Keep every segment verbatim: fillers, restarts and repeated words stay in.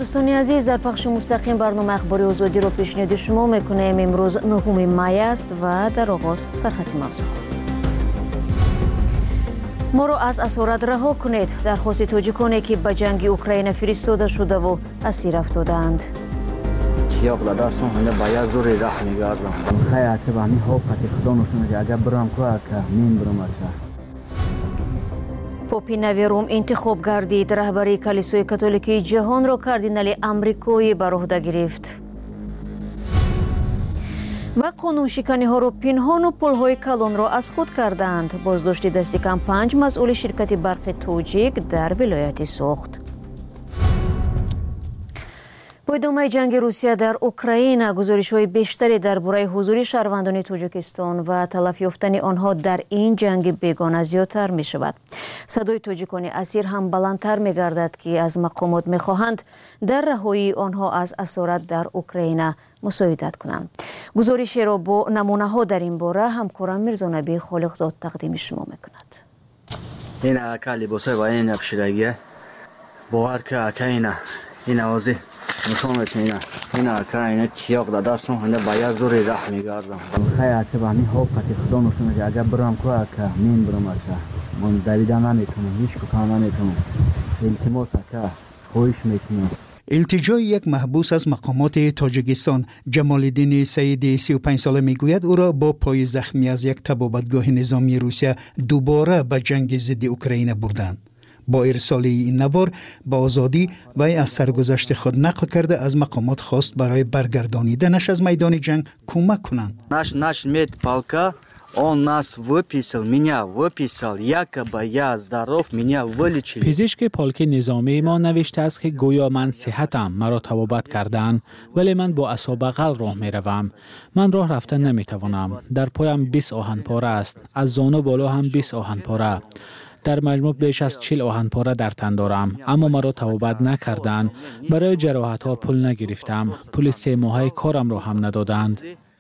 دوستان عزیز، در پخش مستقیم برنامه اخباری آزادی رو پیشنهاد شما میکنیم. امروز نهم می است و در آغاز سرخط موضوع. ما رو از اسارت رها کنید. درخواست تاجیکانی که به جنگ اوکراین فرستاده شده و اسیر افتادند. یاق داداسم هنده باید زوری راه میگردم. خیلی که با می ها قطع خدا نشونه اگر برام که مین برام است. پاپی نوی روم انتخاب گردید. رهبری کلیسای کاتولیکی جهان را کاردینال آمریکایی بر عهده گرفت. و قانون شکنی ها را پنهان و پل های کلان را از خود کردند. بازداشت دستی کم پنج مسئول شرکت برق توجیک در ولایت سوخت. با ادامه جنگ روسیه در اوکراین، گزارش‌های بیشتری درباره حضور شهروندان تاجیکستان و تلف یافتن آنها در این جنگ بیگانه زیادتر می‌شود. صدای تاجیکان اسیر هم بلندتر می‌گردد که از مقامات می‌خواهند در رهایی آنها از اسارت در اوکراین مساعدت کنند. گزارشی را با نمونه‌ها در این باره همکارم میرزا نبی خالقزاد تقدیم شما می‌کند. این اکا لباسای واین ابشرگیه باور که اکا اینا این آوازی نشون میتونه این اکا اینا چیاق داداسم هنده باید زوری راه میگردم. خیلی که با می ها قطع خدا نشونه اگر برام که اکا مین برام است. من دویده نمیتونم، هیچ کار نمیتونم. التماس اکا خویش میتونم. التجای یک محبوس از مقامات تاجیکستان، جمال الدین سعیدی سی و پنج ساله میگوید او را با پای زخمی از یک طبابتگاه نظامی روسیه دوباره به جنگ ضد اوکراین بردند. با ارسال این نوار با آزادی و از سرگذشت خود نقل کرده از مقامات خواست برای برگردانیدنش از میدان جنگ کمک کنند. نаш наш медпалка он нас выписал, меня выписал, якобы я здоров, меня вылечили. پزشک پالک نظامی ما نوشته است که گویا من صحتم، مرا طبابت کردند، ولی من با عصا بغل راه می روم. من راه رفتن نمی توانم. در پایم بیست آهن پاره است. از زانو بالا هم بیست آهن پاره. در مجموع بیش از چهل آهن پاره در تن دارم، اما مرا طبابت نکردند. برای جراحت ها پول نگرفتم. پول سه ماهه کارم را هم ندادند.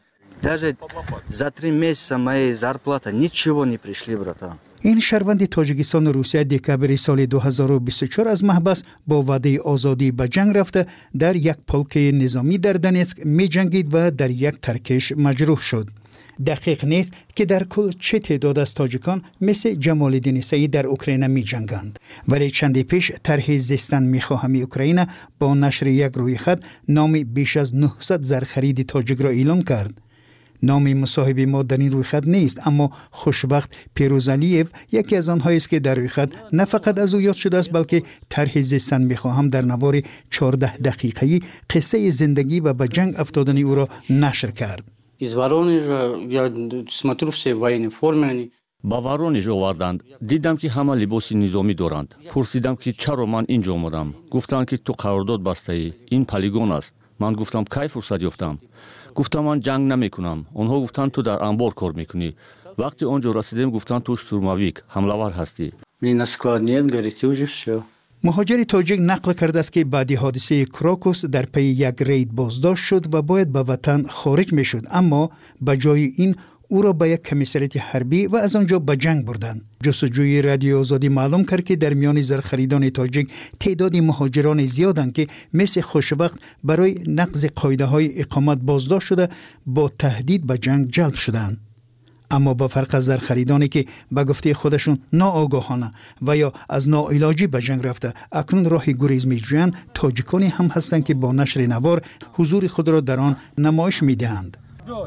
Даже за три месяца моей зарплаты ничего не пришли, братан. این شهروند تاجیکستان و روسیه دکبر سال دو هزار و بیست و چهار از محبس با وعده آزادی به جنگ رفته در یک پولک نظامی در دنیسک می جنگید و در یک ترکش مجروح شد. دقیق نیست که در کل چه تعداد از تاجیکان مثل جمال الدین سعید در اوکراین می جنگند. ولی چندی پیش طرح زیستن می خواهم اوکراین با نشر یک رویخط نام بیش از نهصد زرخرید تاجیک را اعلام کرد. نام مصاحب ما در این رویخط نیست، اما خوشبخت پیروزعلیف یکی از آنهایی است که در رویخط نه فقط از او یاد شده است بلکه طرح زیستن می‌خواهم در نوار چهارده دقیقه‌ای قصه زندگی و به جنگ افتادن او را نشر کرد. Из Воронежа я смотрю все в военной форме. با ورونژ آوردند. دیدم که همه لباس نظامی دارند. پرسیدم که چرا من اینجا آمدم. گفتند که تو قرارداد بسته ای. این پلیگون است. من گفتم کی فرصت یافتم. گفتم من جنگ نمی کنم. آنها گفتند تو در انبار کار میکنی. وقتی آنجا رسیدیم گفتند تو شتورمویک حمله‌ور هستی. Мне на склад нет, говорите, уже все. مهاجر تاجیک نقل کرده است که بعد حادثه کراکوس در پی یک رید بازداشت شد و باید به وطن خارج می شد، اما به جای این او را به یک کمیسریت حربی و از آنجا به جنگ بردند. جستجوی رادیو آزادی معلوم کرد که در میان زرخریدان تاجیک تعداد مهاجران زیادند که مثل خوشبخت برای نقض قاعده های اقامت بازداشت شده با تهدید به جنگ جلب شدند. اما با فرق از زرخریدانی که به گفته خودشون ناآگاهانه و یا از ناعلاجی به جنگ رفته اکنون راه گریز می‌جویند، تاجیکانی هم هستند که با نشر نوار حضور خود را در آن نمایش می‌دهند.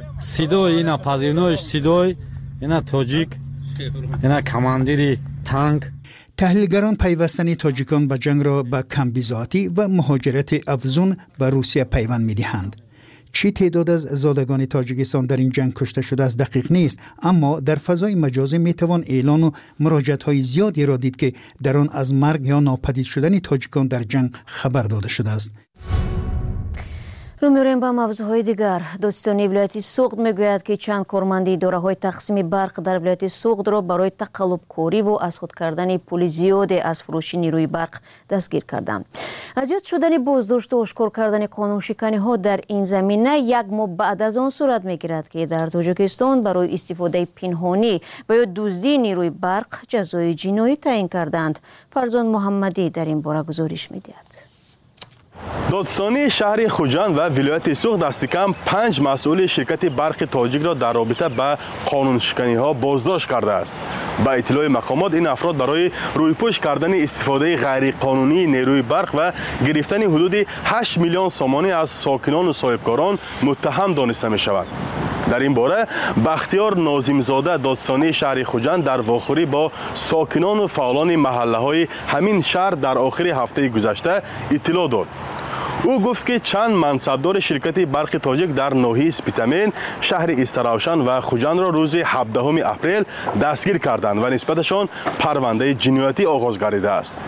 صدای اینا پذیرنوش صدای اینا تاجیک اینا کماندیری تانک. تحلیلگران پیوستن تاجیکان به جنگ را به کمبیزاتی و مهاجرت افزون به روسیه پیوند می‌دهند. چی تعداد از زادگان تاجیکستان در این جنگ کشته شده است دقیق نیست، اما در فضای مجازی میتوان اعلان و مراجعه‌های زیادی را دید که در آن از مرگ یا ناپدید شدن تاجیکان در جنگ خبر داده شده است. رو می‌ریم با موضوعهای دیگر. دادستانی ولایت سوخت میگوید که چند کارمند اداره‌های تقسیم برق در ولایت سوخت را برای تقلب‌کاری و از خود کردن پول زیاد از فروش نیروی برق دستگیر کردند. اذیت شدن بازداشت و آشکار کردن قانون شکنی ها در این زمینه یک ماه بعد از آن صورت میگیرد که در تاجیکستان برای استفاده پنهانی و یا دزدی نیروی برق جزای جنایی تعیین کردند. فرزان محمدی در این باره گزارش می‌دهد. دادستانی شهر خوجند و ولایت سوخت دست کم پنج مسئول شرکت برق تاجیک را در رابطه با قانون شکنی ها بازداشت کرده است. با اطلاع مقامات این افراد برای رویپوش کردن استفاده غیر قانونی نیروی برق و گرفتن حدود هشت میلیون سامانی از ساکنان و صاحبکاران متهم دانسته می شود. در این باره بختیار ناظمزاده دادستانی شهر خوجند در واخوری با ساکنان و فعالان محله های همین شهر در آخر هفته گذشته اطلاع داد. او گفت که چند منصبدار شرکت برق تاجیک در ناحیه سپیتامین شهر استراوشن و خوجند را روز هفدهم اپریل دستگیر کردند و نسبتشان پرونده جنایتی آغاز گردیده است.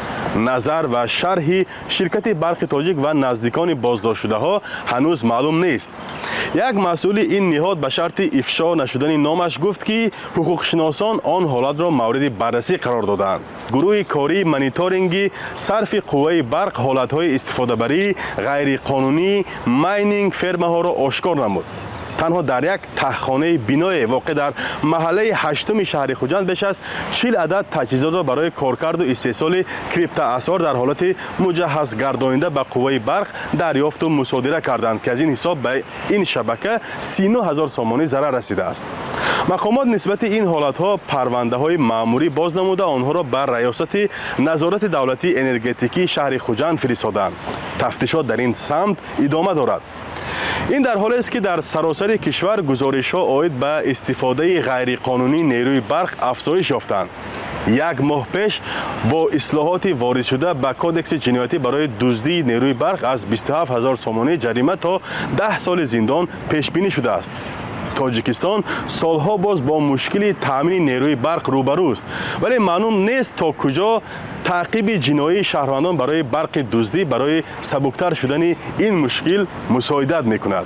نظر و شرح شرکت برق تاجیک و نزدیکان بازداشت شده ها هنوز معلوم نیست. یک مسئول این نهاد به شرط افشا نشدن نامش گفت که حقوق شناسان آن حالت را مورد بررسی قرار دادند. گروه کاری مانیتورینگ صرف قوه برق حالت‌های استفاده بری غیر قانونی ماینینگ فرم ها را آشکار نمود. تنها در یک تهخانه بینای واقع در محله هشتم شهر خوجند بیش از چهل عدد تجهیزات را برای کارکرد و استحصال کریپتو اسعار در حالت مجهز گرداننده به قوه برق دریافت و مصادره کردند که از این حساب به این شبکه سی و نه هزار سامانی ضرر رسیده است. مقامات نسبت این حالت‌ها پرونده‌های مأموری باز نموده آنها را بر ریاست نظارت دولتی انرژتیکی شهر خوجند فرستادند. تفتیشات در این سمت ادامه دارد. این در حالی است که در سراسر کشور گزارش‌ها عاید به استفاده غیرقانونی نیروی برق افزایش یافتند. یک ماه پیش با اصلاحات وارد شده به کودکس جنایتی برای دزدی نیروی برق از بیست و هفت هزار سامانه جریمه تا ده سال زندان پیش بینی شده است. تاجیکستان سالها باز با مشکل تامین نیروی برق روبرو است، ولی معلوم نیست تا کجا تعقیب جنایی شهروندان برای برق دزدی برای سبکتر شدن این مشکل مساعدت میکند.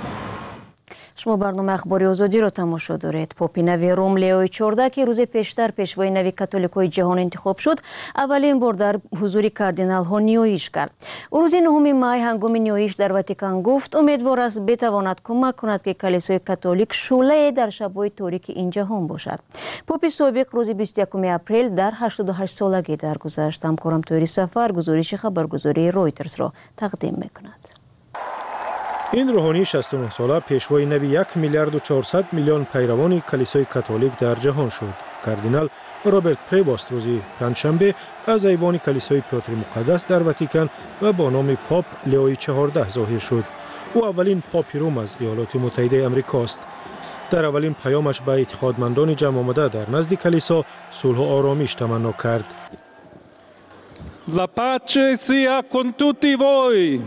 شما برنامه اخباری آزادی را تماشا دارید. پاپ نوی روم لیو چهاردهم که روز پیشتر پیشوای نوی کاتولیکای جهان انتخاب شد، اولین بار در حضور کاردینال ها نیایش کرد. او روز نهم مای هنگام نیایش در واتیکان گفت امیدوار است بتواند کمک کند که کلیسای کاتولیک شعله در شب‌های تاریک این جهان باشد. پاپ سابق روز بیست و یکم اپریل در هشتاد و هشت سالگی درگذشت. همکارم توری سفر گزارش خبرگزاری رویترز را تقدیم می‌کند. این روحانی شصت و نه ساله پیشوای نوی یک میلیارد و چهارصد میلیون پیروان کلیسای کاتولیک در جهان شد. کاردینال رابرت پریواست روزی پنجشنبه از ایوان کلیسای پیتر مقدس در واتیکان و با نام پاپ لیو چهاردهم ظاهر شد. او اولین پاپ روم از ایالات متحده آمریکا است. در اولین پیامش به اعتقادمندان جمع آمده در نزد کلیسا صلح و آرامش تمنا کرد. La pace sia con tutti voi.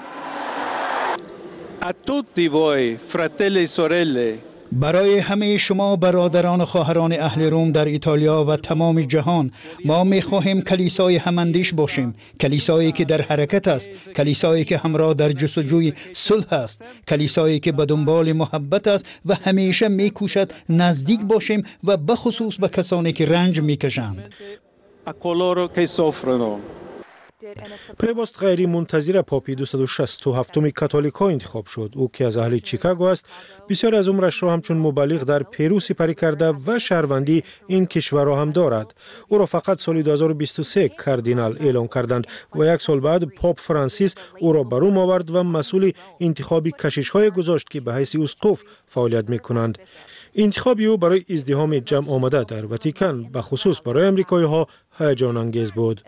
A tutti voi, fratelli e sorelle. برای همه شما برادران و خواهران اهل روم در ایتالیا و تمام جهان، ما می‌خواهیم کلیسای هماندیش باشیم، کلیسایی که در حرکت است، کلیسایی که همراه در جستجوی صلح است، کلیسایی که به دنبال محبت است و همیشه می‌کوشد نزدیک باشیم و بخصوص به کسانی که رنج می‌کشند. A coloro che soffrono. پریواست غیر منتظر پاپی دویست و شصت و هفتم کاتولیکا انتخاب شد. او که از اهل چیکاگو است، بسیار از عمرش را همچون مبلغ در پرو سپری کرده و شهروندی این کشور را هم دارد. او را فقط سال دو هزار و بیست و سه کاردینال اعلام کردند و یک سال بعد پاپ فرانسیس او را به روم آورد و مسئول انتخاب کشیش‌های گذاشت که به حیث اسقف فعالیت می‌کنند. انتخاب او برای ازدحام جمع آمده در واتیکان به خصوص برای امریکایی‌ها هیجان انگیز بود.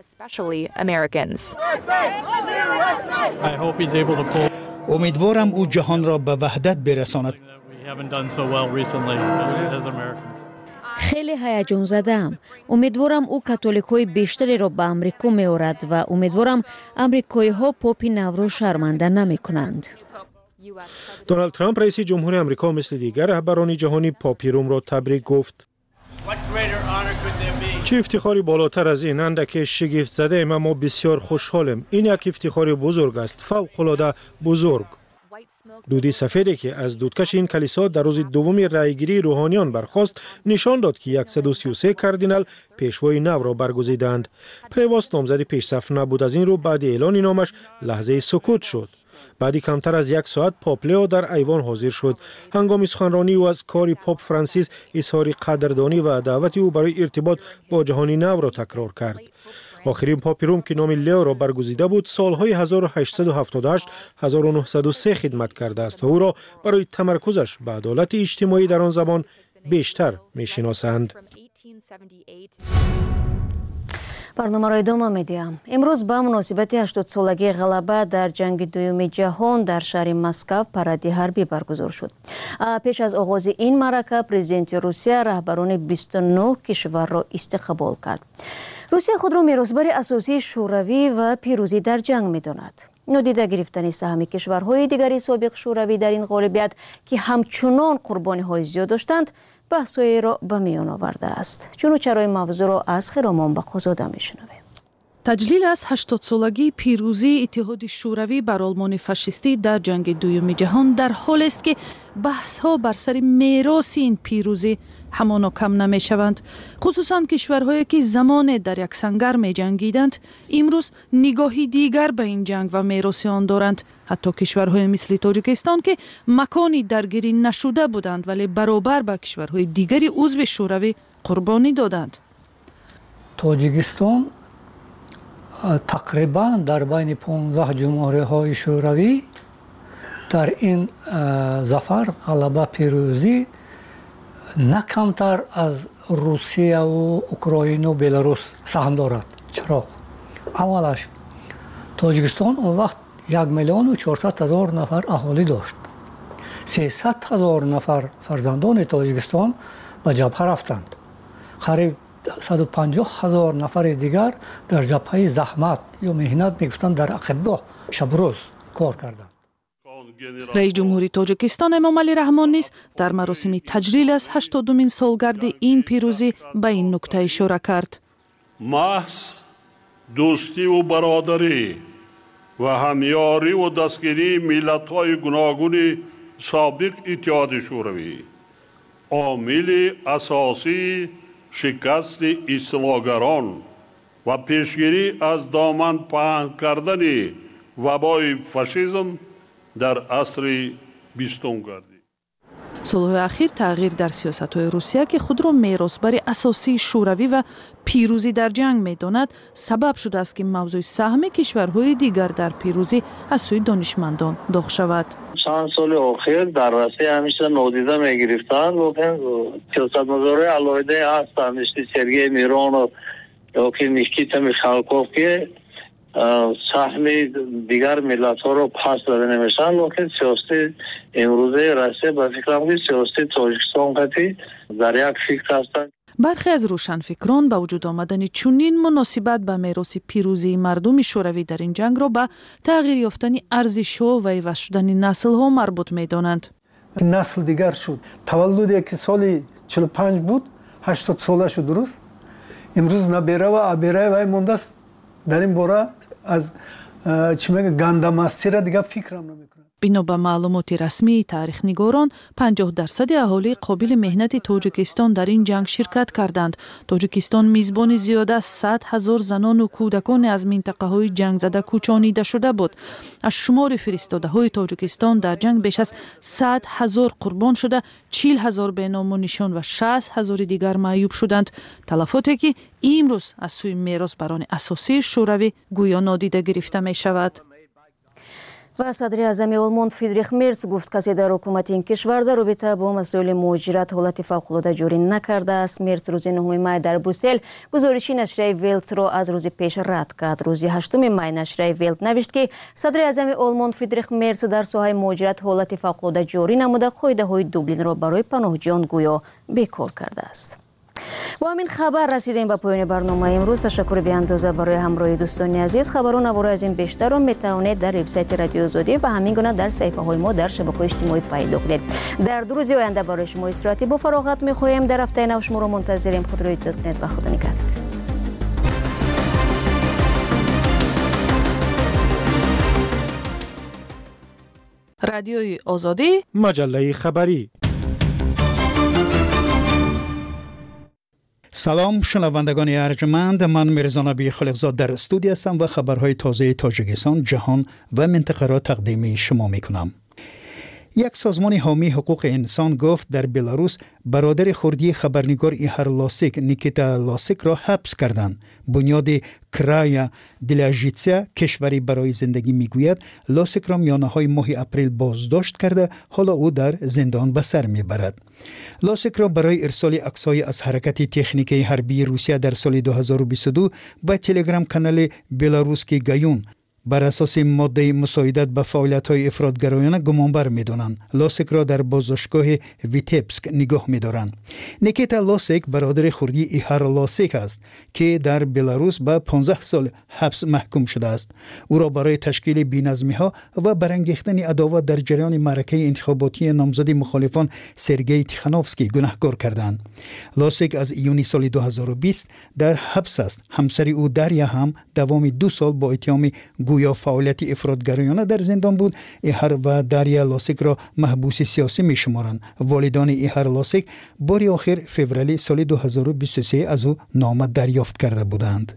امیدوارم او جهان را به وحدت برساند. خیلی هیجان زده‌ام. امیدوارم او کاتولیک‌های بیشتری را به امریکا می‌آورد و امیدوارم امریکایی‌ها پاپ نو را شرمنده نمی‌کنند. دونالد ترامپ رئیس جمهور آمریکا مثل دیگر رهبران جهانی پاپ روم را تبریک گفت. چه افتخاری بالاتر از این، اندک شگفت زده ایم اما بسیار خوشحالم. این یک افتخار بزرگ است، فوق‌العاده بزرگ. دودی سفیدی که از دودکش این کلیسا در روز دوم رأیگیری روحانیان برخاست نشان داد که صد و سی و سه کاردینال پیشوای نو را برگزیدند. پریواست نامزد پیش صف نبود، از این رو بعد اعلان نامش لحظه سکوت شد. بعدی کمتر از یک ساعت پاپ لیو در ایوان حاضر شد. هنگام سخنرانی او از کار پاپ فرانسیس اظهار قدردانی و دعوت او برای ارتباط با جهان نو را تکرار کرد. آخرین پاپی که نام لیو را برگزیده بود سالهای هزار و هشتصد و هفتاد و هشت تا هزار و نهصد و سه خدمت کرده است و او را برای تمرکزش به عدالت اجتماعی در آن زمان بیشتر می‌شناسند. برنامه را ادامه می‌دهم. امروز با مناسبت هشتاد سالگی غلبه در جنگ دوم جهان در شهر مسکو پرادی حربی برگزار شد. پیش از آغاز این معرکه پرزیدنت روسیه رهبران بیست و نه کشور را استقبال کرد. روسیه خود را میراثبر اساسی شوروی و پیروزی در جنگ می‌داند. نادیده گرفتن سهم کشورهای دیگری سابق شوروی در این غالبیت که همچنان قربانی‌های زیاد داشتند بحث‌هایی را به میان آورده است. چون چرای موضوع را از خرامان بخوزاده می‌شنویم. تجلیل از هشتاد سالگی پیروزی اتحاد شوروی بر آلمان فاشیستی در جنگ دوم جهان در حال است که بحث‌ها بر سر میراث این پیروزی همانا کم نمی‌شوند. خصوصاً کشورهایی که زمان در یک سنگر می‌جنگیدند امروز نگاهی دیگر به این جنگ و میراث آن دارند. حتی کشورهای مثل تاجیکستان که مکانی درگیری نشده بودند ولی برابر با کشورهای دیگری عضو شوروی قربانی دادند. تاجیکستان تقریبا در بین پانزده جمهوری های شوروی در این ظفر غلبه پیروزی نه کمتر از روسیه و اوکراین و بلاروس سهم دارد. چرا؟ اولش تاجیکستان اون وقت یک میلیون و چهارصد هزار نفر اهالی داشت. سیصد هزار نفر فرزندان تاجیکستان به جبهه رفتند. قریب صد و پنجاه هزار نفر دیگر در جبهه زحمت یا مهنت میگفتند در عقبگاه شب روز کار کردند. رئیس جمهوری تاجیکستان امامعلی رحمان نیز در مراسم تجلیل از هشتادمین سالگرد این پیروزی به این نکته اشاره کرد. محض دوستی و برادری و همیاری و دستگیری ملت‌های گوناگون سابق اتحاد شوروی عامل اساسی شکست اصلاحگران و پیشگیری از دامن پهن کردن وبای فاشیسم در عصر بیستم گردید. سالهای اخیر تغییر در سیاست‌های روسیه که خود را میراثبر اساسی شوروی و پیروزی در جنگ می‌داند سبب شده است که موضوع سهم کشورهای دیگر در پیروزی از سوی دانشمندان داغ شود. چند سال اخیر در روسیه همیشه نادیده می‌گرفتند و سیاستمدارای علاوه هستند مثل سرگئی میرون و یا نیکیتا میخالکوف که سهم دیگر ملت ها رو پس داده نمیشن لیکن سیاست امروزه روسیه به فکرم که سیاست تاجیکستان قطعی در یک فکر هستند. برخی از روشنفکران با وجود آمدن چنین مناسبت به میراث پیروزی مردم شوروی در این جنگ را به تغییر یافتن ارزش‌ها و عوض شدن نسل‌ها مربوط می‌دانند. نسل دیگر شد. تولدی که سال چهل و پنج بود هشتاد ساله شد درست. امروز نبیره و ابیره و مونده است. در این باره از چی میگه گندمستی را دیگه فکرم نمیکنم. بنا به معلومات رسمی تاریخ نگاران پنجاه درصد اهالی قابل مهنت تاجیکستان در این جنگ شرکت کردند. تاجیکستان میزبان زیاده از صد هزار زنان و کودکان از منطقه های جنگ زده کوچانیده شده بود. از شمار فرستاده های تاجیکستان در جنگ بیش از صد هزار قربان شده، چهل هزار به نام و نشان و شصت هزار دیگر معیوب شدند. تلفاتی که امروز از سوی میراثبران اساسی شوروی گویا نادیده گرفته می شود. و صدر اعظم آلمان فریدریخ مرц گفت کسی در حکومت این کشور در رابطه با مسائل مهاجرت حالت فوق‌العاده جاری نکرده است. مرц روز نهم می در بروسل گزارشی نشریه ولت را از روز پیش رد کرد. روز هشتم می نشریه ولت نوشت که صدر اعظم آلمان فریدریخ مرц در ساحه مهاجرت حالت فوق‌العاده جاری نموده قاعده‌های دوبلین را برای پناهجویان گویا بیکار کرده است. با همین خبر رسیدیم به پایان برنامه امروز. تشکر بی اندازه برای همراهی دوستان عزیز. خبرون نوار از این بیشتر را میتوانید در وبسایت رادیو آزادی و همین گونه در صفحه های ما در شبکه‌های اجتماعی پیدا کنید. در دو روز آینده برای شما استراحتی با فراغت می‌خواهیم. در هفته نو شما را منتظریم. خود را اجازه کنید و خدا نگهدار. رادیوی آزادی، مجله خبری. سلام شنوندگان ارجمند، من میرزا نبی خالقزاد در استودیو هستم و خبرهای تازه تاجیکستان، جهان و منطقه را تقدیم شما میکنم. یک سازمان حامی حقوق انسان گفت در بلاروس برادر خردی خبرنگار ایهار لاسیک نیکیتا لاسیک را حبس کردند. بنیاد کرایا دلاژیتسیا کشوری برای زندگی میگوید لاسیک را میانه‌های ماه اپریل بازداشت کرده، حالا او در زندان به سر میبرد. لاسیک را برای ارسال عکس‌های از حرکت تکنیکی حربی روسیه در سال دو هزار و بیست و دو به تلگرام کانال بلاروسکی گایون بر اساس ماده مساعدت به فعالیت‌های افراطگرایانه گمانبر می‌دانند. لاسیک را در بازداشتگاه ویتبسک نگاه می‌دارند. نیکیتا لاسیک برادر خردی ایهار لاسیک است که در بلاروس به پانزده سال حبس محکوم شده است. او را برای تشکیل بی‌نظمی‌ها و برانگیختن عداوت در جریان معرکه انتخاباتی نامزد مخالفان سرگئی تیخانوفسکی گناهکار کردند. لاسیک از ایونی سال دو هزار و بیست در حبس است. همسر او دریا هم دوام دو سال با اتهام گویا فعالیت افراطگرایانه در زندان بود. ایهار و دریا لاسیک را محبوس سیاسی می شمارند. والدان ایهار لاسیک باری آخر فوریه سال دو هزار و بیست و سه از او نامه دریافت کرده بودند.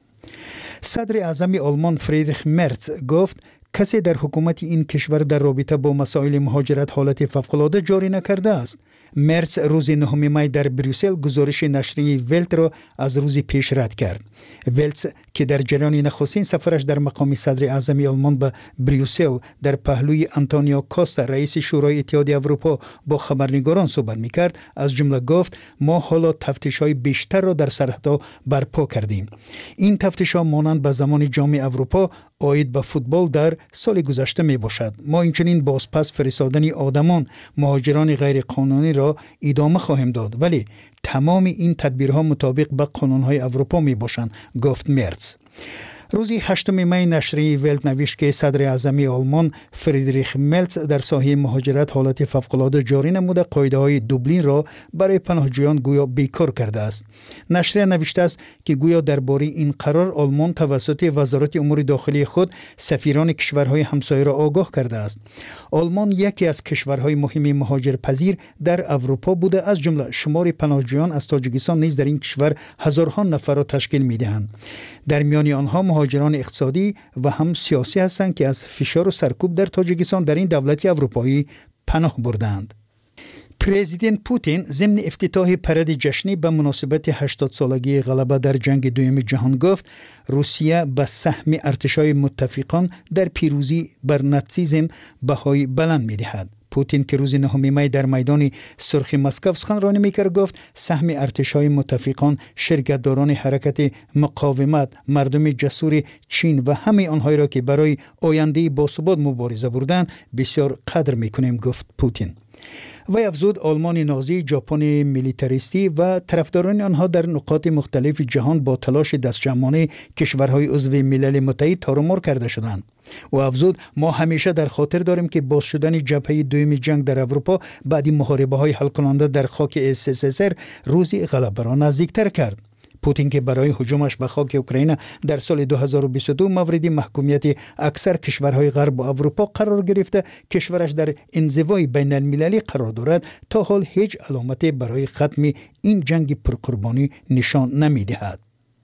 صدر اعظم آلمان فریدریخ مرتز گفت کسی در حکومت این کشور در رابطه با مسائل مهاجرت حالت فوق‌العاده جاری نکرده است. مرتز روز نهم می در بریوسل گزارش نشریه ولت را از روز پیش رد کرد. ولت که در جریان نخستین سفرش در مقام صدر اعظم آلمان به بریوسل در پهلوی آنتونیو کاستا رئیس شورای اتحاد اروپا با خبرنگاران صحبت می‌کرد، از جمله گفت ما حالا تفتیش‌های بیشتر را در سرحدها برپا کردیم. این تفتیش‌ها مانند به زمان جام اروپا عاید به فوتبال در سال گذشته می باشد. ما اینچنین بازپس فرستادن آدمان مهاجران غیر قانونی را ادامه خواهیم داد، ولی تمام این تدبیرها مطابق به قانونهای اروپا می باشند، گفت مرتز. روزی هشتم می نشریه ولت نوشت که صدر اعظم آلمان فریدریخ مرتز در ساحه مهاجرت حالت فوق‌العاده جاری نموده قاعده‌های دوبلین را برای پناهجویان گویا بیکار کرده است. نشریه نوشته است که گویا درباره این قرار آلمان توسط وزارت امور داخلی خود سفیران کشورهای همسایه را آگاه کرده است. آلمان یکی از کشورهای مهم مهاجرپذیر در اروپا بوده، از جمله شمار پناهجویان از تاجیکستان نیز در این کشور هزارها نفر را تشکیل می‌دهند. در میان آنها مهاجران اقتصادی و هم سیاسی هستند که از فشار و سرکوب در تاجیکستان در این دولت اروپایی پناه بردند. پرزیدنت پوتین ضمن افتتاح پرد جشنی به مناسبت هشتاد سالگی غلبه در جنگ دوم جهان گفت روسیه به سهم ارتشای متفقان در پیروزی بر ناتسیسم بهای بلند می‌دهد. پوتین که روز نهم می در میدان سرخ مسکو سخنرانی می‌کرد گفت سهم ارتشای متفقان، شرکت‌داران حرکت مقاومت، مردم جسور چین و همه آنهایی را که برای آینده باثبات مبارزه بردند بسیار قدر می‌کنیم، گفت پوتین. و افزود آلمان نازی، ژاپن میلیتاریستی و طرفداران آنها در نقاط مختلف جهان با تلاش دستجمعانه کشورهای عضو ملل متحد تارمار کرده شدند. و افزود ما همیشه در خاطر داریم که باز شدن جبهه دوم جنگ در اروپا بعد محاربه های حل کننده در خاک اس اس اس ار روزی غلبه را نزدیکتر کرد. پوتین که برای هجومش به خاک اوکراین در سال دو هزار و بیست و دو مورد محکومیت اکثر کشورهای غرب و اروپا قرار گرفته، کشورش در انزوای بین المللی قرار دارد، تا حال هیچ علامتی برای ختم این جنگ پرقربانی نشان نمی‌دهد.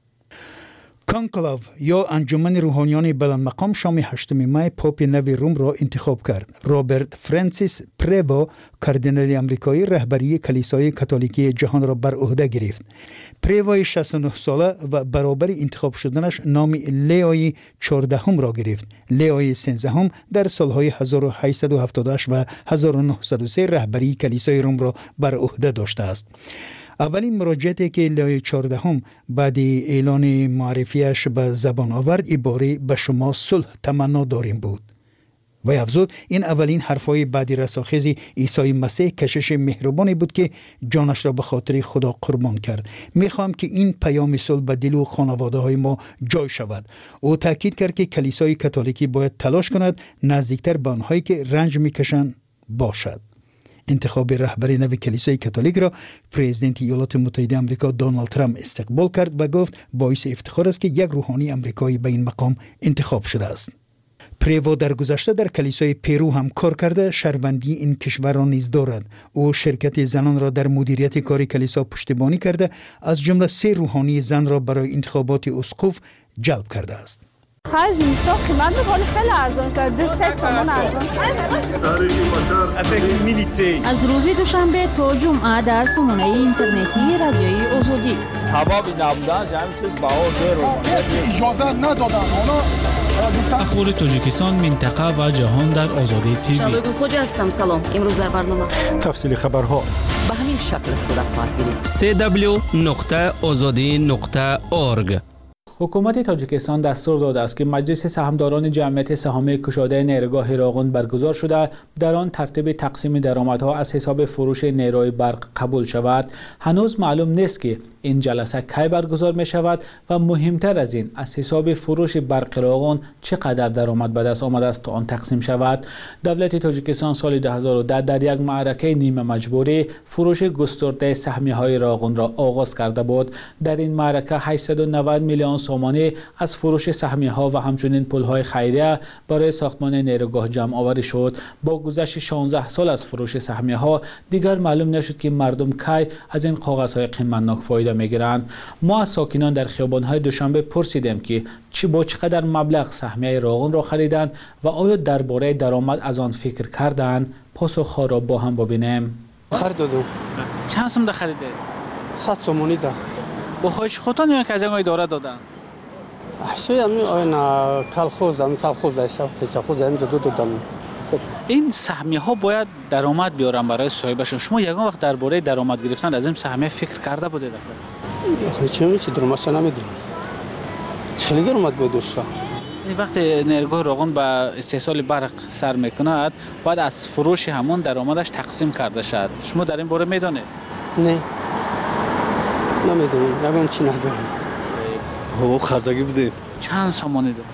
کانکلاو یا انجمن روحانیان بلند مقام شام هشتم می پاپ نو روم را انتخاب کرد. رابرت فرانسیس پریو کاردینال آمریکایی رهبری کلیسای کاتولیکی جهان را بر عهده گرفت. پریو شصت و نه ساله و برابر انتخاب شدنش نام لیوی چهاردهم را گرفت. لیوی سیزدهم در سالهای هزار و هشتصد و هفتاد و هشت و هزار و نهصد و سه رهبری کلیسای روم را بر عهده داشته است. اولین مراجعتی که لیوی چهاردهم بعد اعلان معرفیش به زبان آورد عباره به شما صلح تمنا داریم بود. و افزود این اولین حرفای بعد رساخیز عیسی مسیح کشش مهربانی بود که جانش را به خاطر خدا قربان کرد. میخوام که این پیام صلح به دل و خانواده های ما جای شود. او تاکید کرد که کلیسای کاتولیکی باید تلاش کند نزدیکتر به آنهایی که رنج میکشند باشد. انتخاب رهبری نو کلیسای کاتولیک را پرزیدنت ایالات متحده آمریکا دونالد ترامپ استقبال کرد و گفت باعث افتخار است که یک روحانی آمریکایی به این مقام انتخاب شده است. پریو در گذشته در کلیسای پیرو هم کار کرده، شهروندی این کشور را نیز دارد. او شرکت زنان را در مدیریت کار کلیسا پشتیبانی کرده، از جمله سه روحانی زن را برای انتخابات اسقف جلب کرده است. خرج اینستا قیمت میکنه خیلی ارزان شد. دو سه تومن ارزان شد. از روز دوشنبه تا جمعه در سامانه اینترنتی رادیوی آزادی. حبابی نبودن همین چیز باور رو اجازه ندادن. اخبار تاجیکستان، منطقه و جهان در آزادی تیوی. شبگون خوش هستم. سلام. امروز در برنامه تفصیل خبرها به همین شکل صورت خواهد گرفت. سی دبلیو نقطه آزادی نقطه اورگ. حکومت تاجیکستان دستور داده است که مجلس سهامداران جمعیت سهامی کشاده نیروگاه راغون برگزار شده در آن ترتیب تقسیم درآمدها از حساب فروش نیروی برق قبول شود. هنوز معلوم نیست که این جلسه کی برگزار می شود و مهمتر از این از حساب فروش برق راغون چقدر درآمد به دست آمده است تا آن تقسیم شود. دولت تاجیکستان سال دو هزار و ده در یک معرکه نیمه مجبوری فروش گسترده سهمیه های راغون را آغاز کرده بود. در این معرکه هشتصد و نود میلیون سومانی از فروش سهمیه ها و همچنین پول های خیریه برای ساختمان نیروگاه جمع آوری شد. با گذشت شانزده سال از فروش سهمیه ها دیگر معلوم نشد که مردم کی از این کاغذ های قیمتناک فایده میگیرند. ما از ساکنان در خیابان های دوشنبه پرسیدیم که چی با چقدر مبلغ سهمیه راغون را خریدند و آیا درباره درآمد از آن فکر کردند. پاسخ ها را با هم ببینیم. خریدم. چند سوم ده خریده؟ صد سومانی ده. با خواهش خودتان یا که از این اداره دادن؟ احسوی همین آین کلخوز همین سلخوز ایسا لیسخوز همین دو دادن. این سهمیه ها باید درآمد بیارن برای صاحبشون. شما یگان وقت درباره درآمد گرفتن از این سهمیه فکر کرده بودید؟ چه میشه درآمدش نمیدونم. چقدر درآمد بود دوشا؟ این وقت نیروگاه راغون به استحصال برق سر میکند باید از فروش همون درآمدش تقسیم کرده شد. شما در این باره میدانید؟ نه. نمیدونم. یگان چی ندارم. او خردگی بودیم. چند سامانی دارم؟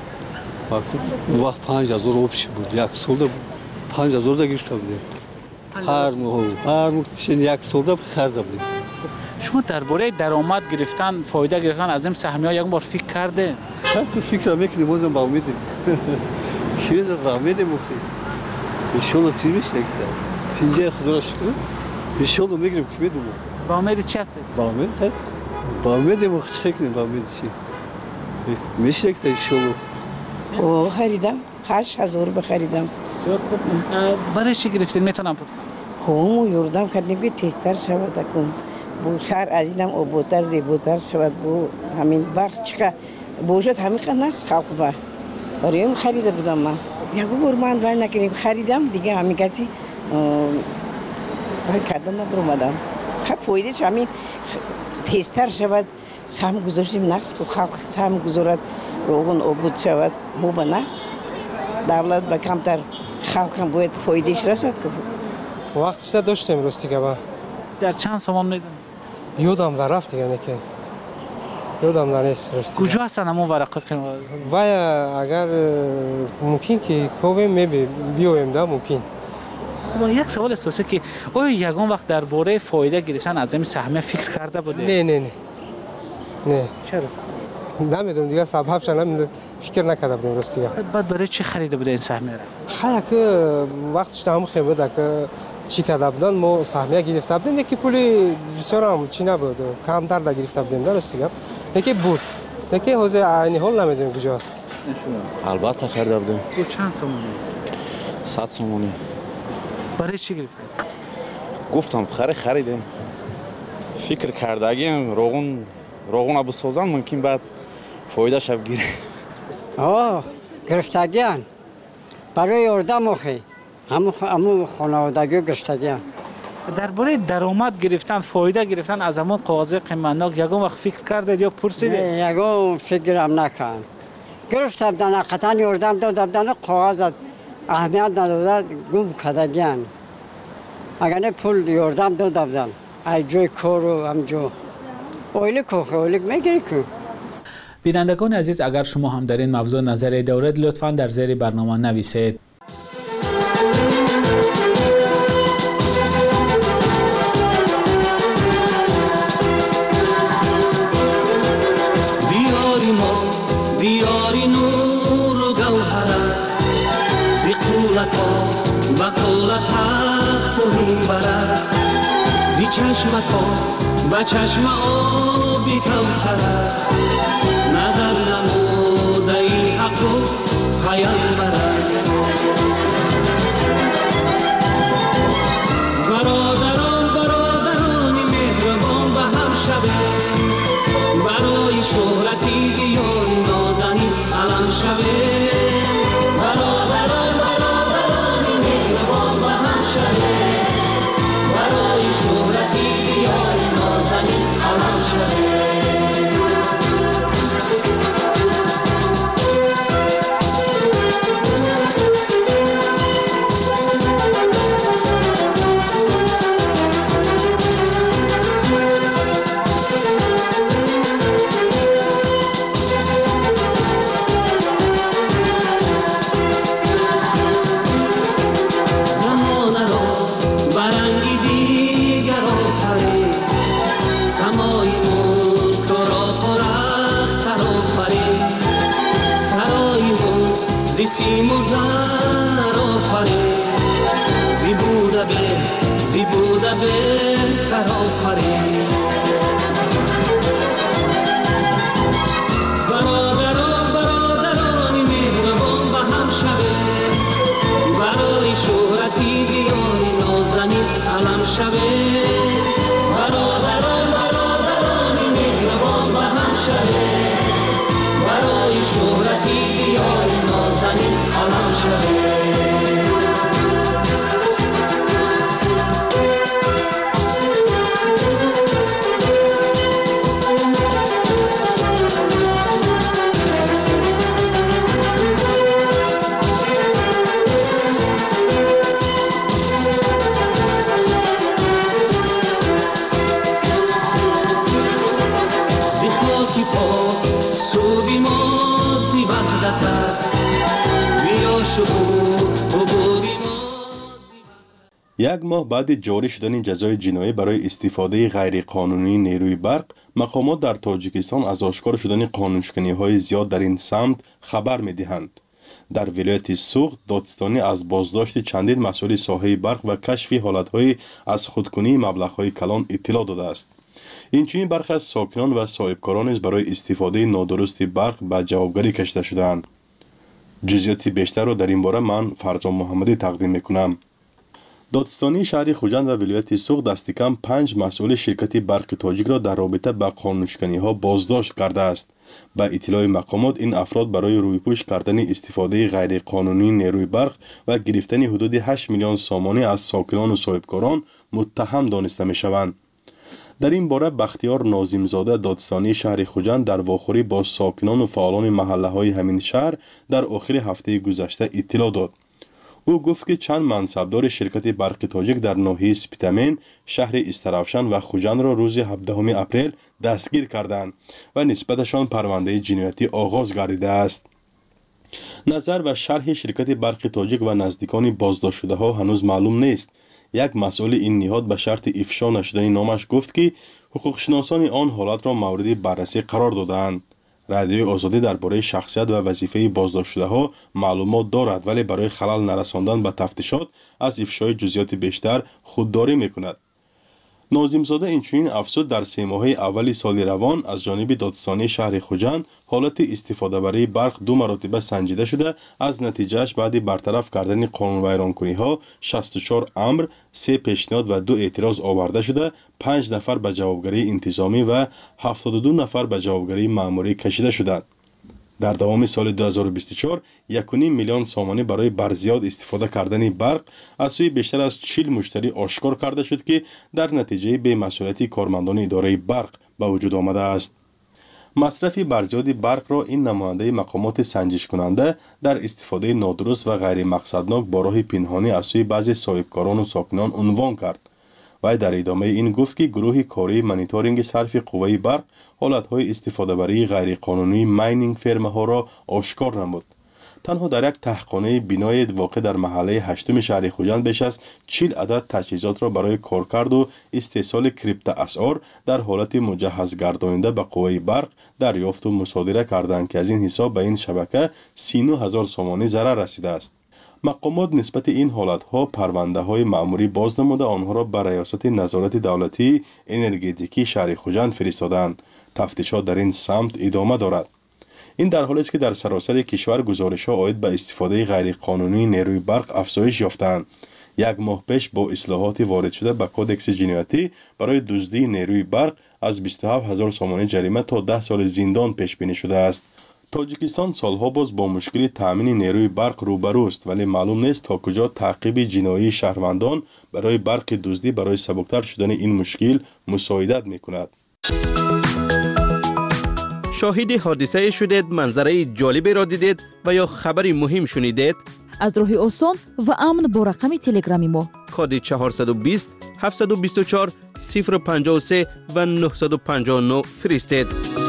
وقت پنج هزار آبش بود. یک سال بود. پنج هزار دا گرفته بودیم. هر موقع هر موقع یک سال دا خرده بودیم. شما درباره درآمد گرفتن، فایده گرفتن از این سهمیه یک بار فکر کرده؟ خیلی فکر میکنیم بازم با امیدیم. کی در امیدیم مخی. ان شاء الله چیزش نکسه. سینجا خدا را شکر. ان شاء الله میگیم که میدونم. با امید چی هست؟ با امید خیر. با امید مخ خیلی با امید چی. میشه نکسه ان شاء الله. او خریدم. هشت هزار بخریدم. برای چی گرفتین میتونم بپرسم؟ همو یوردم کردیم که تیزتر شود اکن. بو شهر از اینم آبادتر زیباتر شود. بو همین وقت چقدر بوشد همین قدر نست خلق با. برای اون خریده بودم من. یکو بار من باید نکنیم خریدم دیگه همین کسی باید کردن نبر اومدم. خب فایدهش همین تیزتر شود. سهم گذاشتیم نقص که خلق سهم گذارد روغن آباد شود. مو به نقص دولت به کمتر خلق هم باید فایدهش رسد که وقتش داشتیم راستی که با در چند سوم نیدم؟ یادم در رفت دیگه نکه یادم در نیست راستی. کجا هستن همون ورقه قیمت؟ وای اگر ممکن که کوبیم میبی بیایم ده ممکن. با یک سوال اساسی که آیا یگان وقت درباره فایده گرفتن از این سهمیه فکر کرده بوده؟ نه نه نه. نه. چرا؟ نمیدونم دیگه سببش نمیدونم فکر نکرده بودم راستی. بعد برای چی خریده بوده این سهمیه را؟ خیلی که وقتش تمام خیلی بود که چی کرده بودن ما سهمیه گرفته بودیم یکی پولی بسیار هم چی نبود کمتر دا گرفته بودیم درستی گفت یکی بود یکی حوزه عینی حال نمیدونم کجاست. البته خریده بودیم. بود چند سومونی؟ صد سومونی. برای چی گرفته؟ گفتم خرید خریدیم. فکر کردگیم روغن روغن بسازن ممکن بعد فایده شب گیره. آه گرفتگیان برای یاردم آخی همون همون خانوادگی گرفتگیان. درباره درآمد گرفتن فایده گرفتن از همون کاغذ قیمتناک یگان وقت فکر کردید یا پرسیدید؟ نه یگان فکرم نکردم. گرفتم دادن قطعا یاردم دادن کاغذ اهمیت ندادن گم کردگیان. اگر نه پول یاردم دادن از جای کار و همجا اویلی کوخه اویلی میگیری که. بینندگان عزیز اگر شما هم در این موضوع نظری دارید لطفاً در زیر برنامه نویسید. دیاری ما دیاری نور و گوهر است زی قولت ها بقولت تخت و منبر است زی چشمت ها به چشم آبی کوثر است نظر نموده ای سیم و زر آفرین زیبوده به زیبوده بهتر آفرین برادران برادران مهربان به هم شوه برای شهرتی دیاری نازنین علم شوه برادران برادران مهربان به هم شوه برای شهرتی دیاری نازنین علم شوه یک ماه بعد جاری شدن جزای جنایی برای استفاده غیرقانونی نیروی برق، مقامات در تاجیکستان از آشکار شدن قانونشکنی‌های زیاد در این سمت خبر می‌دهند. در ولایت سوخت، دادستانی از بازداشت چندین مسئول ساحه برق و کشف حالت‌های از خودکنی مبلغ‌های کلان اطلاع داده است. اینچنین برخی از ساکنان و صاحبکاران نیز برای استفاده نادرست برق به جوابگری کشیده شدند. جزئیات بیشتر را در این باره من فرزان محمدی تقدیم می‌کنم. دادستانی شهر خوجند و ولایت سوخت دست کم پنج مسئول شرکت برق تاجیک را در رابطه با قانونشکنی‌ها بازداشت کرده است. با اطلاع مقامات این افراد برای رویپوش کردن استفاده غیرقانونی نیروی برق و گرفتن حدود هشت میلیون سامانه از ساکنان و صاحبکاران متهم دانسته می‌شوند. در این باره بختیار ناظمزاده دادستانی شهر خوجند در واخوری با ساکنان و فعالان محله‌های همین شهر در آخر هفته گذشته اطلاع داد. او گفت که چند منصبدار شرکت برق تاجیک در ناحیه سپیتامین شهر استرافشان و خوجند را روز هفدهم اپریل دستگیر کردند و نسبتشان پرونده جنایتی آغاز گردیده است. نظر و شرح شرکت برق تاجیک و نزدیکان بازداشت شده ها هنوز معلوم نیست. یک مسئول این نهاد به شرط افشا نشدن نامش گفت که حقوق شناسان آن حالت را مورد بررسی قرار دادند. رادیوی آزادی درباره شخصیت و وظیفه بازداشت شده ها معلومات دارد ولی برای خلل نرساندن به تفتیشات از افشای جزئیات بیشتر خودداری میکند. ناظمزاده اینچنین افزود در سه ماهه اول سال روان از جانب دادستانی شهر خوجند حالت استفاده برای برق دو مرتبه سنجیده شده. از نتیجهش بعد برطرف کردن قانون ویرانکنی ها شصت و چهار امر، سه پیشنهاد و دو اعتراض آورده شده. پنج نفر به جوابگری انتظامی و هفتاد و دو نفر به جوابگری مأموری کشیده شدند. در دوام سال دو هزار و بیست و چهار یک و نیم میلیون سامانه برای برزیاد استفاده کردن برق از سوی بیشتر از چهل مشتری آشکار کرده شد که در نتیجه بی‌مسئولیتی کارمندان اداره برق به وجود آمده است. مصرف برزیاد برق را این نماینده مقامات سنجش کننده در استفاده نادرست و غیر مقصدناک با راه پنهانی از سوی بعضی صاحبکاران و ساکنان عنوان کرد. و در ادامه این گفت که گروه کاری مانیتورینگ صرف قوه برق حالتهای استفاده برای غیرقانونی ماینینگ فرم ها را آشکار نمود. تنها در یک تحقیقخانه بینای واقع در محله هشتم شهر خوجند بیش از چهل عدد تجهیزات را برای کارکرد و استحصال کریپت اسعار در حالت مجهز گرداننده به قوه برق دریافت و مصادره کردند که از این حساب به این شبکه سی و نه هزار سامانه ضرر رسیده است. مقامات نسبت این حالتها پرونده های مأموری باز نموده آنها را به ریاست نظارت دولتی انرژتیکی شهر خوجند فرستادند. تفتیشات در این سمت ادامه دارد. این در حالی است که در سراسر کشور گزارش‌ها عاید به استفاده غیرقانونی نیروی برق افزایش یافتند. یک ماه پیش با اصلاحات وارد شده به کدکس جنایتی برای دزدی نیروی برق از بیست و هفت هزار سامانه جریمه تا ده سال زندان پیش بینی شده است. تاجیکستان سالها باز با مشکل تامین نیروی برق روبرو است ولی معلوم نیست تا کجا تعقیب جنایی شهروندان برای برق دزدی برای سبکتر شدن این مشکل مساعدت می‌کند. شاهد حادثه شدید، منظره جالبی را دیدید و یا خبری مهم شنیدید؟ از راه آسان و امن با رقم تلگرامی ما کد چهارصد و بیست هفتصد و بیست و چهار صفر پنجاه و سه و نهصد و پنجاه و نه فرستید.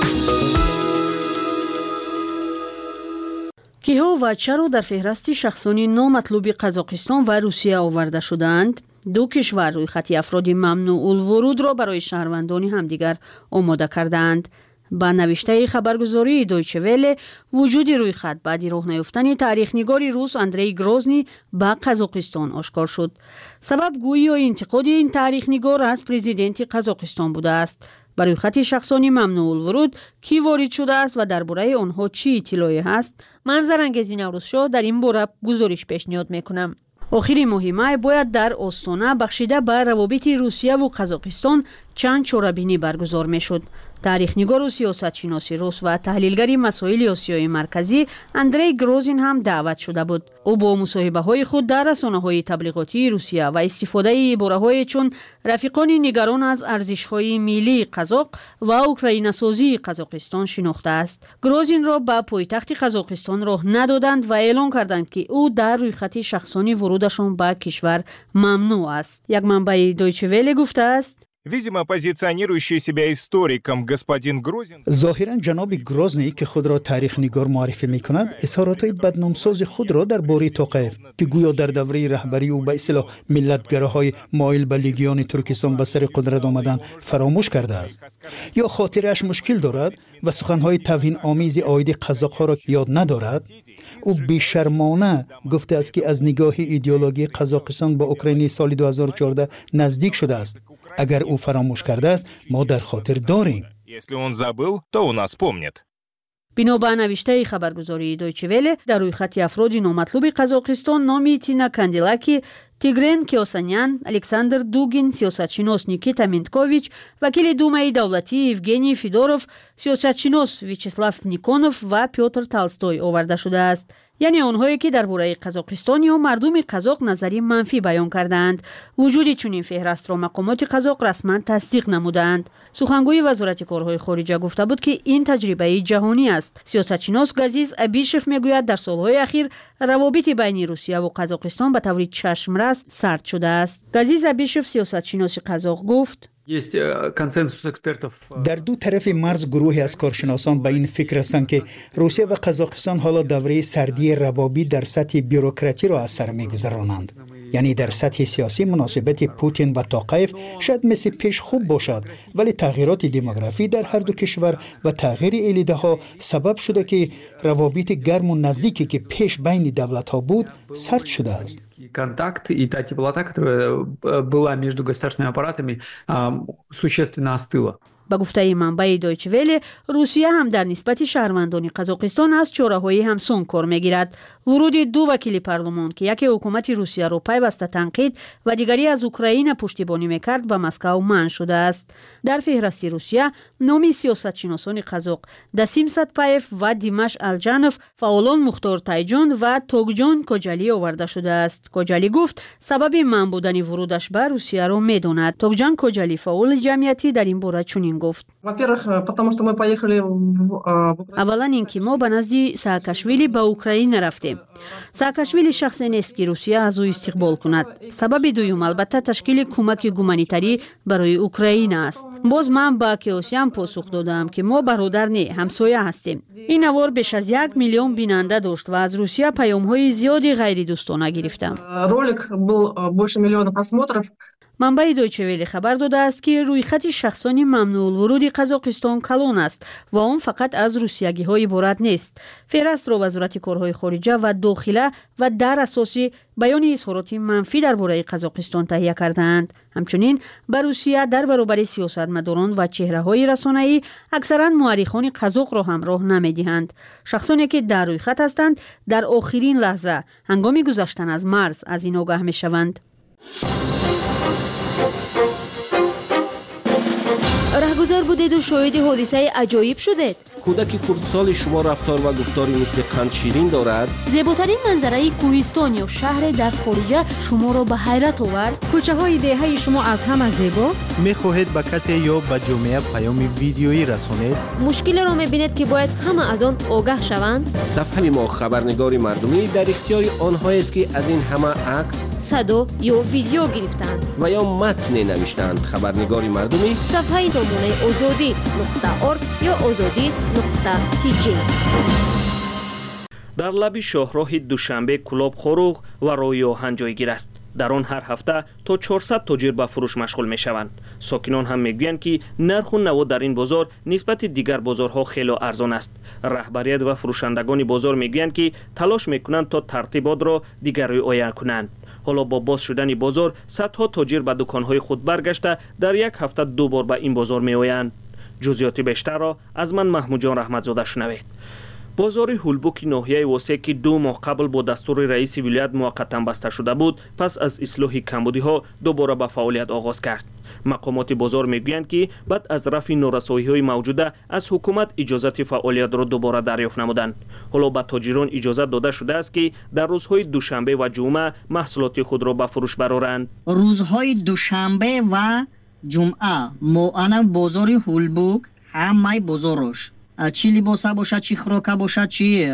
کیها و چرا در فهرست شخصانی نامطلوب قزاقستان و روسیه آورده شدند؟ دو کشور روی خط افراد ممنوع الورود را برای شهروندان همدیگر آماده کردند. با نوشته خبرگزاری دویچه وله وجود رویخط بعد راه نیفتن تاریخ‌نگار روس اندری گروزنی با قزاقستان آشکار شد. سبب گویی و انتقاد این تاریخ‌نگار از پرزیدنت قزاقستان بوده است. برای خط شخصانی ممنوع الورود کی وارد شده است و درباره آنها چی اطلاعی هست؟ من زرنگزی نوروزشاه در این باره گزارش پیشنهاد میکنم. آخرین مهمه باید در آستانه بخشیده به روابط روسیه و قزاقستان چند چاره‌بینی برگزار میشد. تاریخ‌نگار و سیاستشناس روس و تحلیلگر مسائل آسیای مرکزی اندری گروزین هم دعوت شده بود. او با مصاحبه‌های خود در رسانه‌های تبلیغاتی روسیه و استفاده عباره‌های چون رفیقان نگران از ارزش‌های ملی قزاق و اوکرایناسازی قزاقستان شناخته است. گروزین را به پایتخت قزاقستان راه ندادند و اعلام کردند که او در رویخط شخصانی ورودشان به کشور ممنوع است. یک منبع دویچه وله گفته است Видимо, позиционирующий себя историком господин Грозин ظاهرا جناب گروزنی که خود را تاریخ نگار معرفی می کند اظهارات بدنامساز خود را در باره توقیف که گویا در دوره رهبری او به اصطلاح ملتگراهای مایل به لیگیان ترکستان به سر قدرت آمدن فراموش کرده است یا خاطرش مشکل دارد و سخنهای توهین آمیز عاید قزاق‌ها را یاد ندارد. او بیشرمانه گفته است که از نگاه ایدئولوژی قزاقستان با اوکراین سال دو هزار و چهارده نزدیک شده است. اگر او فراموش کرده است ما در خاطر داریم. Если он забыл, то у нас помнит. بنابر نوشته خبرگزاری دویچه وله در روی خط افراد نامطلوب قزاقستان نامی تینا کاندیلاکی، تیگرن کیوسانیان، الکساندر دوگین، سیاستشناس نیکیتا مینتکوویچ، وکیل دومای دولتی евгений فیدوروف، سیاستشناس ویچسلاف نیکونوف و پیوتر تالستوی آورده شده است. یعنی آنهایی که درباره قزاقستان یا مردم قزاق نظری منفی بیان کردند. وجود چنین فهرست را مقامات قزاق رسما تصدیق نمودند. سخنگوی وزارت کارهای خارجه گفته بود که این تجربه جهانی است. سیاستشناس گازیز ابیشف میگوید در سالهای اخیر روابط بین روسیه و قزاقستان به طور چشمرس سرد شده است. گازیز ابیشف سیاستشناس قزاق گفت در دو طرف مرز گروهی از کارشناسان به این فکر هستند که روسیه و قزاقستان حالا دوره سردی روابط در سطح بیروکراتی را از سر می‌گذرانند. یعنی در سطح سیاسی مناسبت پوتین و توقیف شاید مثل پیش خوب باشد، ولی تغییرات دموگرافی در هر دو کشور و تغییر ایده ها سبب شده که روابط گرم و نزدیکی که پیش بین دولت ها بود سرد شده است. Контакт и та теплота, которая была между государственными аппаратами, существенно остыла. با گفته منبع دویچه وله روسیه هم در نسبت شهروندان قزاقستان از چاره‌های همسان کار می‌گیرد. ورود دو وکیل پارلمان که یکی حکومت روسیه را پیوسته تنقید و دیگری از اوکراین پشتیبانی می‌کرد به مسکو منع شده است. در فهرست روسیه نام سیاستشناسان قزاق دسیم ساتپایف و دیماش الجانوف، فعالان مختار تایجون و توگجان کوجالی آورده شده است. کوجالی گفت سبب منع بودن ورودش به روسیه را می‌داند. توگجان کوجالی فعال جمعیتی در این باره چنین گفت. اولا اینکه ما به نزد ساکاشویلی به اوکراین رفتیم. ساکاشویلی شخصی نیست که روسیه از او استقبال کند. سبب دوم البته تشکیل کمک گومانیتاری برای اوکراین است. باز من با کیوسیان پاسخ دادم که ما برادر نه، همسایه هستیم. این نوار بیش از یک میلیون بیننده داشت و از روسیه پیام‌های زیادی غیر دوستانه گرفتم. رولик был больше миллиона просмотров. منبع دویچه وله خبر داده است که روی خط شخصانی ممنوع الورود قزاقستان کلان است و آن فقط از روسیگی‌ها عبارت نیست. فهرست را وزارت کارهای خارجه و داخله و در اساسی بیان اظهارات منفی درباره قزاقستان تهیه کردند. همچنین بر روسیه در برابر سیاستمداران و چهره‌های رسانه‌ای اکثرا مورخان قزاق را همراه نمی‌دهند. شخصانی که در روی خط هستند در آخرین لحظه هنگام گذشتن از مرز از این آگاه می‌شوند. رهگذر بودید و شاهد حادثه عجایب شدید. کودک خردسال شما رفتار و گفتاری مثل قند شیرین دارد. زیباترین منظره کوهستان یا شهر در خارج شما را به حیرت آورد. کوچه های دهه شما از همه زیباست. میخواهید به کسی یا به جامعه پیام ویدیویی رسانید؟ مشکل را میبینید که باید همه از آن آگاه شوند. صفحه ما خبرنگار مردمی در اختیار آنهایی است که از این همه عکس، صدا یا ویدیو گرفتند و یا متن نوشتند. خبرنگار مردمی صفحه سامانه آزادی نقطه ارگ یا آزادی نقطه تی جی. در لب شاهراه دوشنبه کلاب خروغ و روی آهن جایگیر است. در آن هر هفته تا چهارصد تاجر به فروش مشغول می شوند. ساکنان هم میگویند که نرخ و نوا در این بازار نسبت دیگر بازارها خیلی ارزان است. رهبریت و فروشندگان بازار میگویند که تلاش میکنند تا ترتیبات را دیگر رعایت کنند. حالا با باز شدن بازار صدها تاجر به دکانهای خود برگشته در یک هفته دو بار به این بازار میآیند. جزئیات بیشتر را از من محمود جان رحمتزاده شنوید. بازار هولبوک ناحیه واسه که دو ماه قبل با دستور رئیس ولایت موقتا بسته شده بود، پس از اصلاح کمبودی ها دوباره به فعالیت آغاز کرد. مقامات بازار میگویند که بعد از رفع نارسایی های موجوده از حکومت اجازت فعالیت را دوباره دریافت نمودند. حالا به تاجران اجازه داده شده است که در روزهای دوشنبه و جمعه محصولات خود را به فروش برآورند. روزهای دوشنبه و جمعه معین بازار هولبوک همه بازارش چی لباسه باشد، چی خوراکه باشد، چی